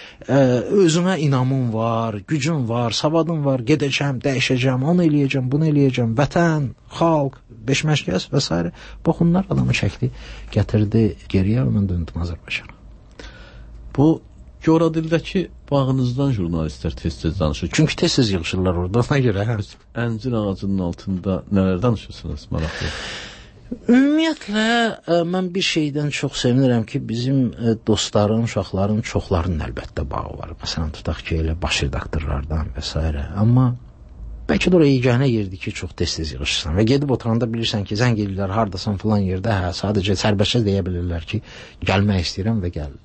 özümə inamım var, gücüm var, savadım var, gedəcəm, dəyişəcəm, onu eləyəcəm, bunu eləyəcəm, vətən, xalq, beşməşgəz və s. Bax, onlar adamı çəkdi, gətirdi geriyə və mən döndüm Azərbaycana. Bu Gora dildəki bağınızdan jurnalistlər tez-tez danışır. Çünki tez-tez yığışırlar orada, ona görə. Əncir ağacının altında nələr danışırsınız, maraqlı? Ümumiyyətlə, mən bir şeydən çox sevinirəm ki, bizim dostların, uşaqların çoxlarının əlbəttə bağı var. Məsələn, tutaq ki, elə baş redaktorlardan və s. Amma bəlkə də oraya yeganə yerdir ki, çox tez-tez yığışırsan və gedib oturanda bilirsən ki, zəng edirlər, haradasan filan yerdə, sadəcə sərbəstcə deyə bilirlər ki, gəlmək istəyirəm və gəlirlər.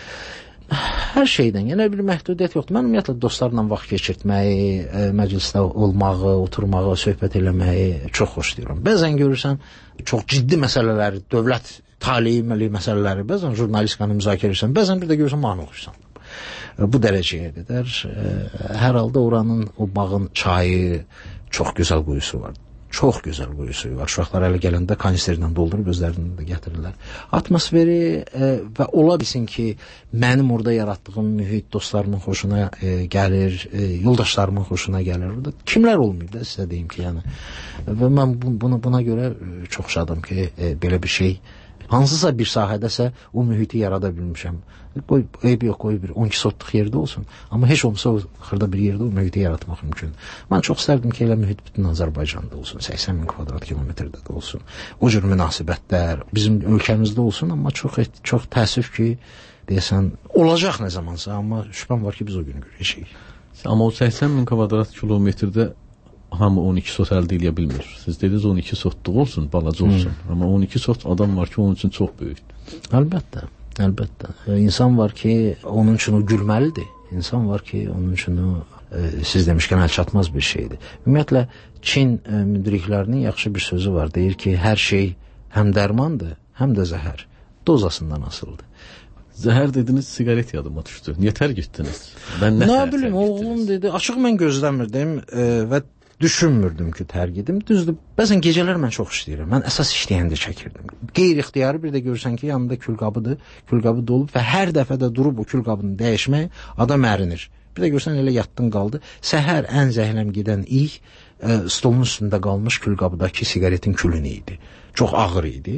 Hər şeydən, yəni bir məhdudiyyət yoxdur. Mən ümumiyyətlə dostlarla vaxt keçirtməyi, məclisdə olmağı, oturmağı, söhbət eləməyi çox xoşlayıram. Bəzən görürsən, çox ciddi məsələləri, dövlət taleyimli məsələləri, bəzən jurnalistikanı müzakirə edirsən, bəzən bir də görürsən, mahnı oxuyursan. Bu dərəcəyə qədər. Hər halda oranın, o bağın çayı çox gözəl quyusu var. Çox gözəl quyusu var. Uşaqlar hələ gələndə kanisterlə doldurub özlərini də gətirirlər. Atmosferi və ola bilsin ki, mənim orada yaratdığım mühit dostlarımın xoşuna gəlir, yoldaşlarımın xoşuna gəlir. Orada kimlər olmayıb da sizə deyim ki, yəni. Və mən buna görə çox şadam ki, belə bir şey hansısa bir sahədəsə o mühiti yarada bilmişəm. Qoy, eybi yox, qoy bir 12 sotluq yerdə olsun. Amma heç olmasa o xırda bir yerdə o mühiti yaratmaq mümkün. Mən çox istərdim ki, elə mühit bütün Azərbaycanda olsun, 80 min kvadrat kilometrdə də olsun. O cür münasibətlər bizim ölkəmizdə olsun, amma çox təəssüf ki, deyəsən, olacaq nə zamansa, amma şübhəm var ki, biz o günü görəcəyik. Amma o 80 min kvadrat kilometrdə hamı 12 sot əldə edə bilmir. Siz dediniz 12 sotluq olsun, balaca olsun. Amma 12 sot adam var ki, onun üçün çox böyükdür. Əlbəttə. Əlbəttə. İnsan var ki, onun üçün o gülməlidir. İnsan var ki, onun üçün o, siz demişkən, əlçatmaz bir şeydir. Ümumiyyətlə, Çin müdriklərinin yaxşı bir sözü var. Deyir ki, hər şey həm dərmandır, həm də zəhər. Dozasından asılıdır. Zəhər dediniz, sigaret yadıma düşdü. Niyə tərk etdiniz? Nə bilim, oğlum dedi. Açıq mən gözləmirdim və düşünmürdüm ki, tərk edim. Düzdür, bəzən gecələr mən çox işləyirəm. Mən əsas işləyəndə çəkirdim. Qeyri-ixtiyarı bir də görürsən ki, yanında külqabıdır, külqabı dolub və hər dəfə də durub o külqabını dəyişmək adam ərinir. Bir də görürsən elə yatdın qaldı. Səhər ən zəhləm gedən ilk stolun üstündə qalmış külqabıdakı sigaretin külünü idi. Çox ağır idi.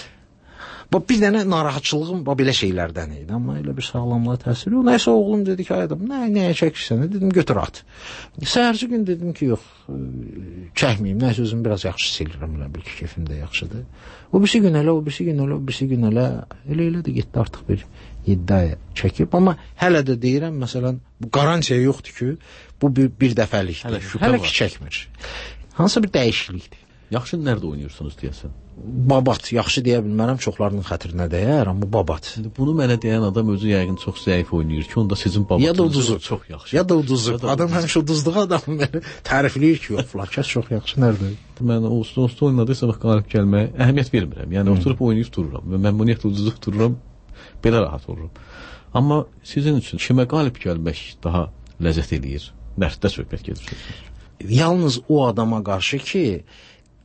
Bir dənə narahatçılığım belə şeylərdən idi, amma elə bir sağlamlığa təsir yox. Nəysə oğlum dedi ki, ay adam, nəyə çəkirsən? Dedim, götür at. Səhərci gün dedim ki, yox, çəkməyim, nəysə özümü biraz yaxşı silirəm, bil ki, keyfim də yaxşıdır. O birisi gün elə, elə də getdi artıq bir 7 ay çəkib, amma hələ də deyirəm, məsələn, bu qarantiya yoxdur ki, bu bir dəfəlikdir. Hələ ki, çəkmir. Hansısa bir dəyişiklikdir. Yaxşı nerede oynuyorsunuz deyəsən? Babat, yaxşı deyə bilmərəm, çoxlarının xətrinə dəyər, amma babat. Bunu mənə deyən adam özü yəqin çox zəif oynayır ki, onda sizin babatınız çox yaxşı. Ya da uduzub. Adam həmişə uduzduğu adamı məni tərifləyir ki, yox, filankəs çox yaxşı, nerede? Mən olsun oynadıysam qalib gəlməyə əhəmiyyət vermirəm. Yəni oturub oynayıb dururam və məmnuniyyətlə uduzub dururam, belə rahat olurum. Amma sizin üçün kimə qalib gəlmək daha ləzzət eləyir? Mərddə söhbət gedir. Yalnız o adama qarşı ki,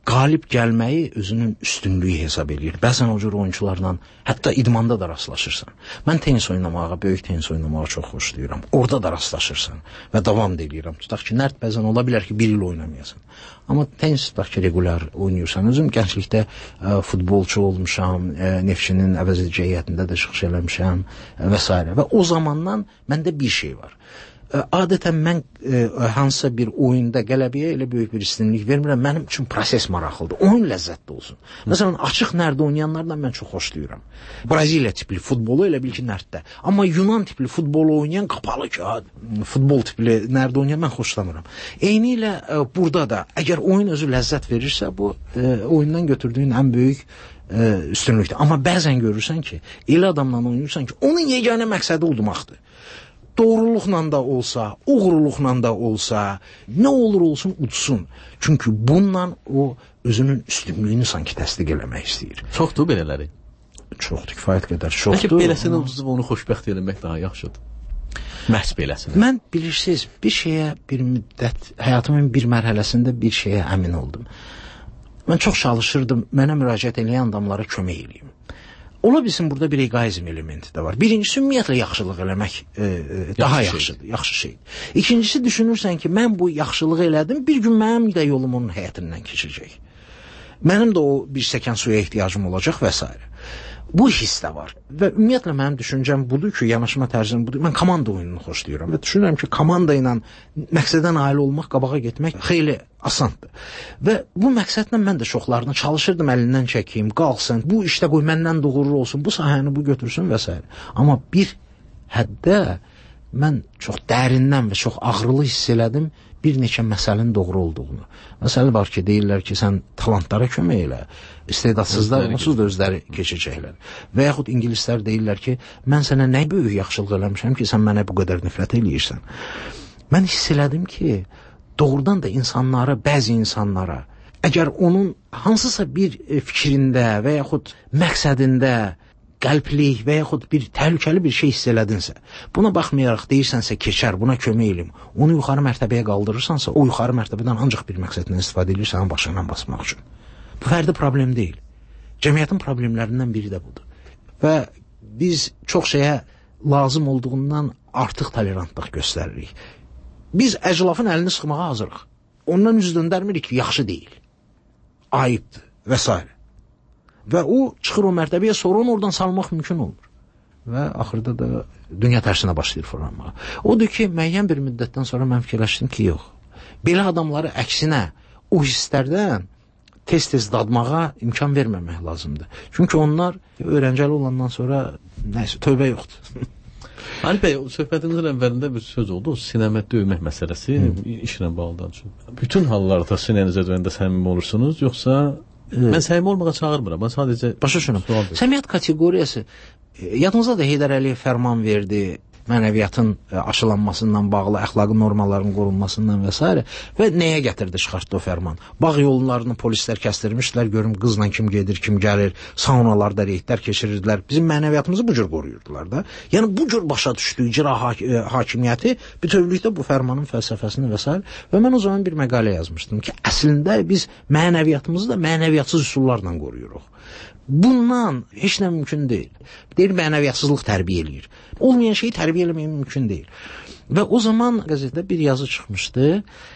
qalib gəlməyi özünün üstünlüyü hesab edir. Bəzən o cür oyuncularla hətta idmanda da rastlaşırsan. Mən tenis oynamağa, böyük tenis oynamağa çox xoşlayıram. Orada da rastlaşırsan və davam edirəm. Tutaq ki, nərd bəzən ola bilər ki, 1 il oynamayasan. Amma tenis tutaq ki, regular oynayırsan. Özüm gənclikdə futbolçu olmuşam, Neftçinin əvəzedici heyətində də çıxış eləmişəm və s. Və o zamandan məndə bir şey var. Adətən mən hansısa bir oyunda qələbəyə elə böyük bir üstünlük vermirəm. Mənim üçün proses maraqlıdır. Oyun ləzzətli olsun. Məsələn, açıq nərdə oynayanlardan mən çox xoşlayıram. Braziliya tipli futbolu elə bil ki, nərddə. Amma Yunan tipli futbolu oynayan qapalı ki, futbol tipli nərdə oynayan mən xoşlamıram. Eyni ilə burada da əgər oyun özü ləzzət verirsə, bu oyundan götürdüyün ən böyük üstünlükdür. Amma bəzən görürsən ki, elə adamla oynayırsan ki, onun yeganə məqsədi udmaqdır. Doğruluqla da olsa, uğurluqla da olsa, nə olur olsun udsun. Çünki bununla o özünün üstünlüyünü sanki təsdiq eləmək istəyir. Çoxdur belələri? Çoxdur, kifayət qədər çoxdur. Bəlkə beləsini uduzub onu xoşbəxt eləmək daha yaxşıdır. Məhz beləsini. Mən bilirsiniz, bir şeyə bir müddət, həyatımın bir mərhələsində bir şeyə əmin oldum. Mən çox çalışırdım, mənə müraciət eləyən adamlara kömək eləyim. Ola bilsin, burada bir egoizm elementi də var. Birincisi, ümumiyyətlə yaxşılıq eləmək daha yaxşıdır, yaxşı şeydir. İkincisi, düşünürsən ki, mən bu yaxşılığı elədim, bir gün mənim də yolum onun həyatindən keçəcək. Mənim də o bir stəkan suya ehtiyacım olacaq və s. Bu hiss də var. Və ümumiyyətlə mənim düşüncəm budur ki, yanaşma tərzim budur. Mən komanda oyununu xoşlayıram və düşünürəm ki, komanda ilə məqsədə nail olmaq, qabağa getmək xeyli asandır. Və bu məqsədlə mən də çoxlarını çalışırdım, əlindən çəkeyim, qalsın, bu işdə qoy məndən doğurur olsun, bu sahəni bu götürsün və s. Amma bir həddə mən çox dərindən və çox ağrılı hiss elədim bir neçə məsələnin doğru olduğunu. Məsələ var ki, deyirlər ki, sən talantlara kömək elə, istedadsızlar onsuz da özləri keçəcəklər. Və yaxud ingilislər deyirlər ki, mən sənə nə böyük yaxşılıq eləmişəm ki, sən mənə bu qədər nifrət eləyirsən. Mən hiss elədim ki, doğrudan da insanlara, bəzi insanlara, əgər onun hansısa bir fikrində və yaxud məqsədində qəlblik və yaxud bir təhlükəli bir şey hiss elədinsə, buna baxmayaraq deyirsənsə keçər, buna kömək eləyim, onu yuxarı mərtəbəyə qaldırırsansa, o yuxarı mərtəbədən ancaq bir məqsədlə istifadə edirsən başından basmaq üçün. Bu fərdi problem deyil. Cəmiyyətin problemlərindən biri də budur. Və biz çox şeyə lazım olduğundan artıq tolerantlıq göstəririk. Biz əclafın əlini sıxmağa hazırıq. Ondan üz döndərmirik ki, yaxşı deyil, ayıbdır və s. Və o çıxır o mərtəbəyə, sonra onu oradan salmaq mümkün olmur. Və axırda da dünya tərsinə başlayır fırlanmağa. Odur ki, müəyyən bir müddətdən sonra mən fikirləşdim ki, yox. Belə adamları əksinə o hisslərdən tez-tez dadmağa imkan verməmək lazımdır. Çünki onlar öyrəncəli olandan sonra nəysə, tövbə yoxdur. Ali bəy, söhbətimizin əvvəlində bir söz oldu, o sinəmə döymək məsələsi işlə bağlıdır. Bütün hallarda sinənizə döyəndə səmimi olursunuz, yoxsa mən səmimi olmağa çağırmıram, mən sadəcə başa düşürəm. Səmiyyət kateqoriyası, yadınızda da Heydər Əliyev fərman verdi, mənəviyyatın aşılanmasından bağlı, əxlaqi normaların qorunmasından və s. Və nəyə gətirdi, çıxartdı o fərman? Bağ yollarını polislər kəstirmişdilər, görüm qızla kim gedir, kim gəlir, saunalarda reydlər keçirirdilər. Bizim mənəviyyatımızı bu cür qoruyurdular da. Yəni bu cür başa düşdü icra hakimiyyəti bütövlükdə bu fərmanın fəlsəfəsini və s. Və mən o zaman bir məqalə yazmışdım ki, əslində biz mənəviyyatımızı da mənəviyyatsız üsullarla qoruyuruq. Bundan heç nə mümkün deyil. Deyir, mənəviyyatsızlıq tərbiyə eləyir. Olmayan şeyi tərbiyə eləmək mümkün deyil. Və o zaman qəzetdə bir yazı çıxmışdı,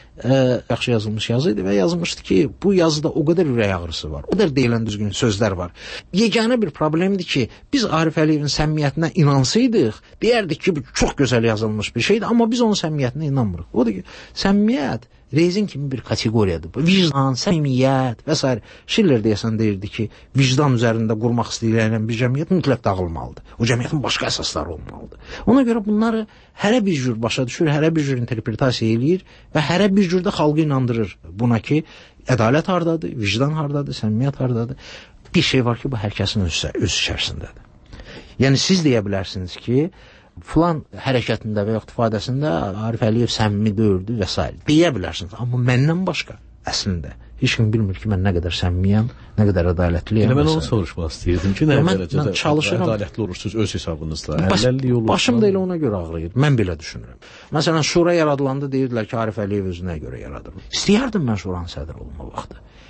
yaxşı yazılmış yazı idi və yazılmışdı ki, bu yazıda o qədər ürək ağrısı var, o qədər deyilən düzgün sözlər var. Yeganə bir problemdir ki, biz Arif Əliyevin səmimiyyətinə inansaydıq, deyərdik ki, bu çox gözəl yazılmış bir şeydir, amma biz onun səmimiyyətinə inanmırıq. O da ki, səmimiyyət rezin kimi bir kateqoriyadır. Vicdan, səmimiyyət və s. Schiller deyəsən deyirdi ki, vicdan üzərində qurmaq istəyilən bir cəmiyyət mütləq dağılmalıdır. O cəmiyyətin başqa əsasları olmalıdır. Ona görə bunları hərə bir cür başa düşür, hərə bir cür interpretasiya eləyir və hərə bir cür də xalqı inandırır buna ki, ədalət hardadır, vicdan hardadır, səmimiyyət hardadır. Bir şey var ki, bu hər kəsin öz içərisindədir. Yəni siz deyə bilərsiniz ki, filan hərəkətində və yaxud ifadəsində Arif Əliyev səmimi döyürdü və s. deyə bilərsiniz. Amma məndən başqa əslində heç kim bilmir ki, mən nə qədər səmimiyəm, nə qədər ədalətliyəm. Mən onu soruşmaq istəyirdim ki, nə dərəcədə ədalətli olursunuz öz hesabınızda? Başım da elə ona görə ağrıyır. Mən belə düşünürəm. Məsələn, şura yaradılanda deyirdilər ki, Arif Əliyev özünə görə yaradır. İstəyərdim mən şuranın sədri olma vaxtı.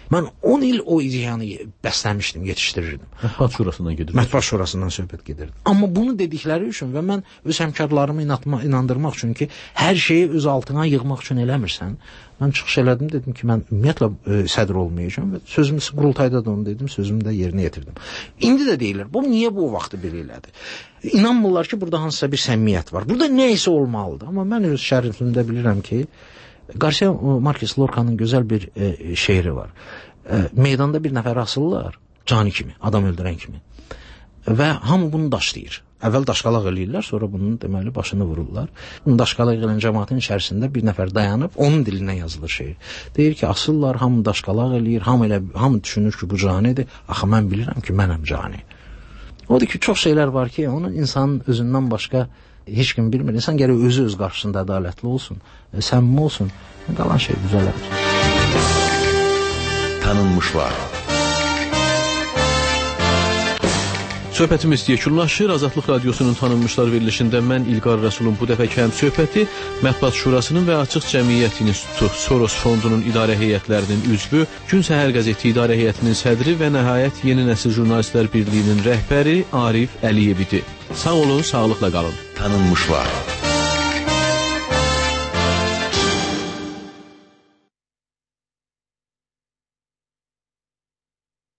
Mən 10 il o ideyanı bəsləmişdim, yetişdirirdim. Mətbuat şurasından gedirdim. Mətbuat şurasından söhbət gedirdi. Amma bunu dedikləri üçün və mən öz həmkarlarımı inandırmaq üçün ki, hər şeyi öz altına yığmaq üçün eləmirsən, mən çıxış elədim, dedim ki, mən ümumiyyətlə sədr olmayacağam və sözümü qurultayda da onu dedim, sözümü də yerinə yetirdim. İndi də deyirlər, bu niyə bu vaxtı belə elədi? İnanmırlar ki, burada hansısa bir səmimiyyət var. Burada nə isə olmalıdır. Amma mən öz şərifimdə bilirəm ki, Garcia Marquez Lorcanın gözəl bir şeiri var. Meydanda bir nəfər asırlar, cani kimi, adam öldürən kimi. Və hamı bunu daşlayır. Əvvəl daşqalaq eləyirlər, sonra bunun deməli başını vururlar. Bunu daşqalaq eləyən cəmaatın içərisində bir nəfər dayanıb, onun dilindən yazılır şeir. Deyir ki, asırlar, hamı daşqalaq eləyir, hamı düşünür ki, bu canidir. Axı mən bilirəm ki, mənəm cani. Odur ki, çox şeylər var ki, onun insanın özündən başqa heç kim bilmir. İnsan gərək özü öz qarşısında ədalətli olsun, səmimi olsun, qalan şey düzələr. Tanınmışlar. Söhbətimiz yekunlaşır. Azadlıq Radiosunun tanınmışlar verilişində mən İlqar Rəsulun bu dəfəki həmsöhbəti Mətbuat Şurasının və Açıq Cəmiyyət İnstitutu Soros Fondunun idarə heyətlərinin üzvü, Gün Səhər qəzeti idarə heyətinin sədri və nəhayət Yeni Nəsil Jurnalistlər Birliyinin rəhbəri Arif Əliyev idi. Sağ olun, sağlıqla qalın. Tanınmışlar.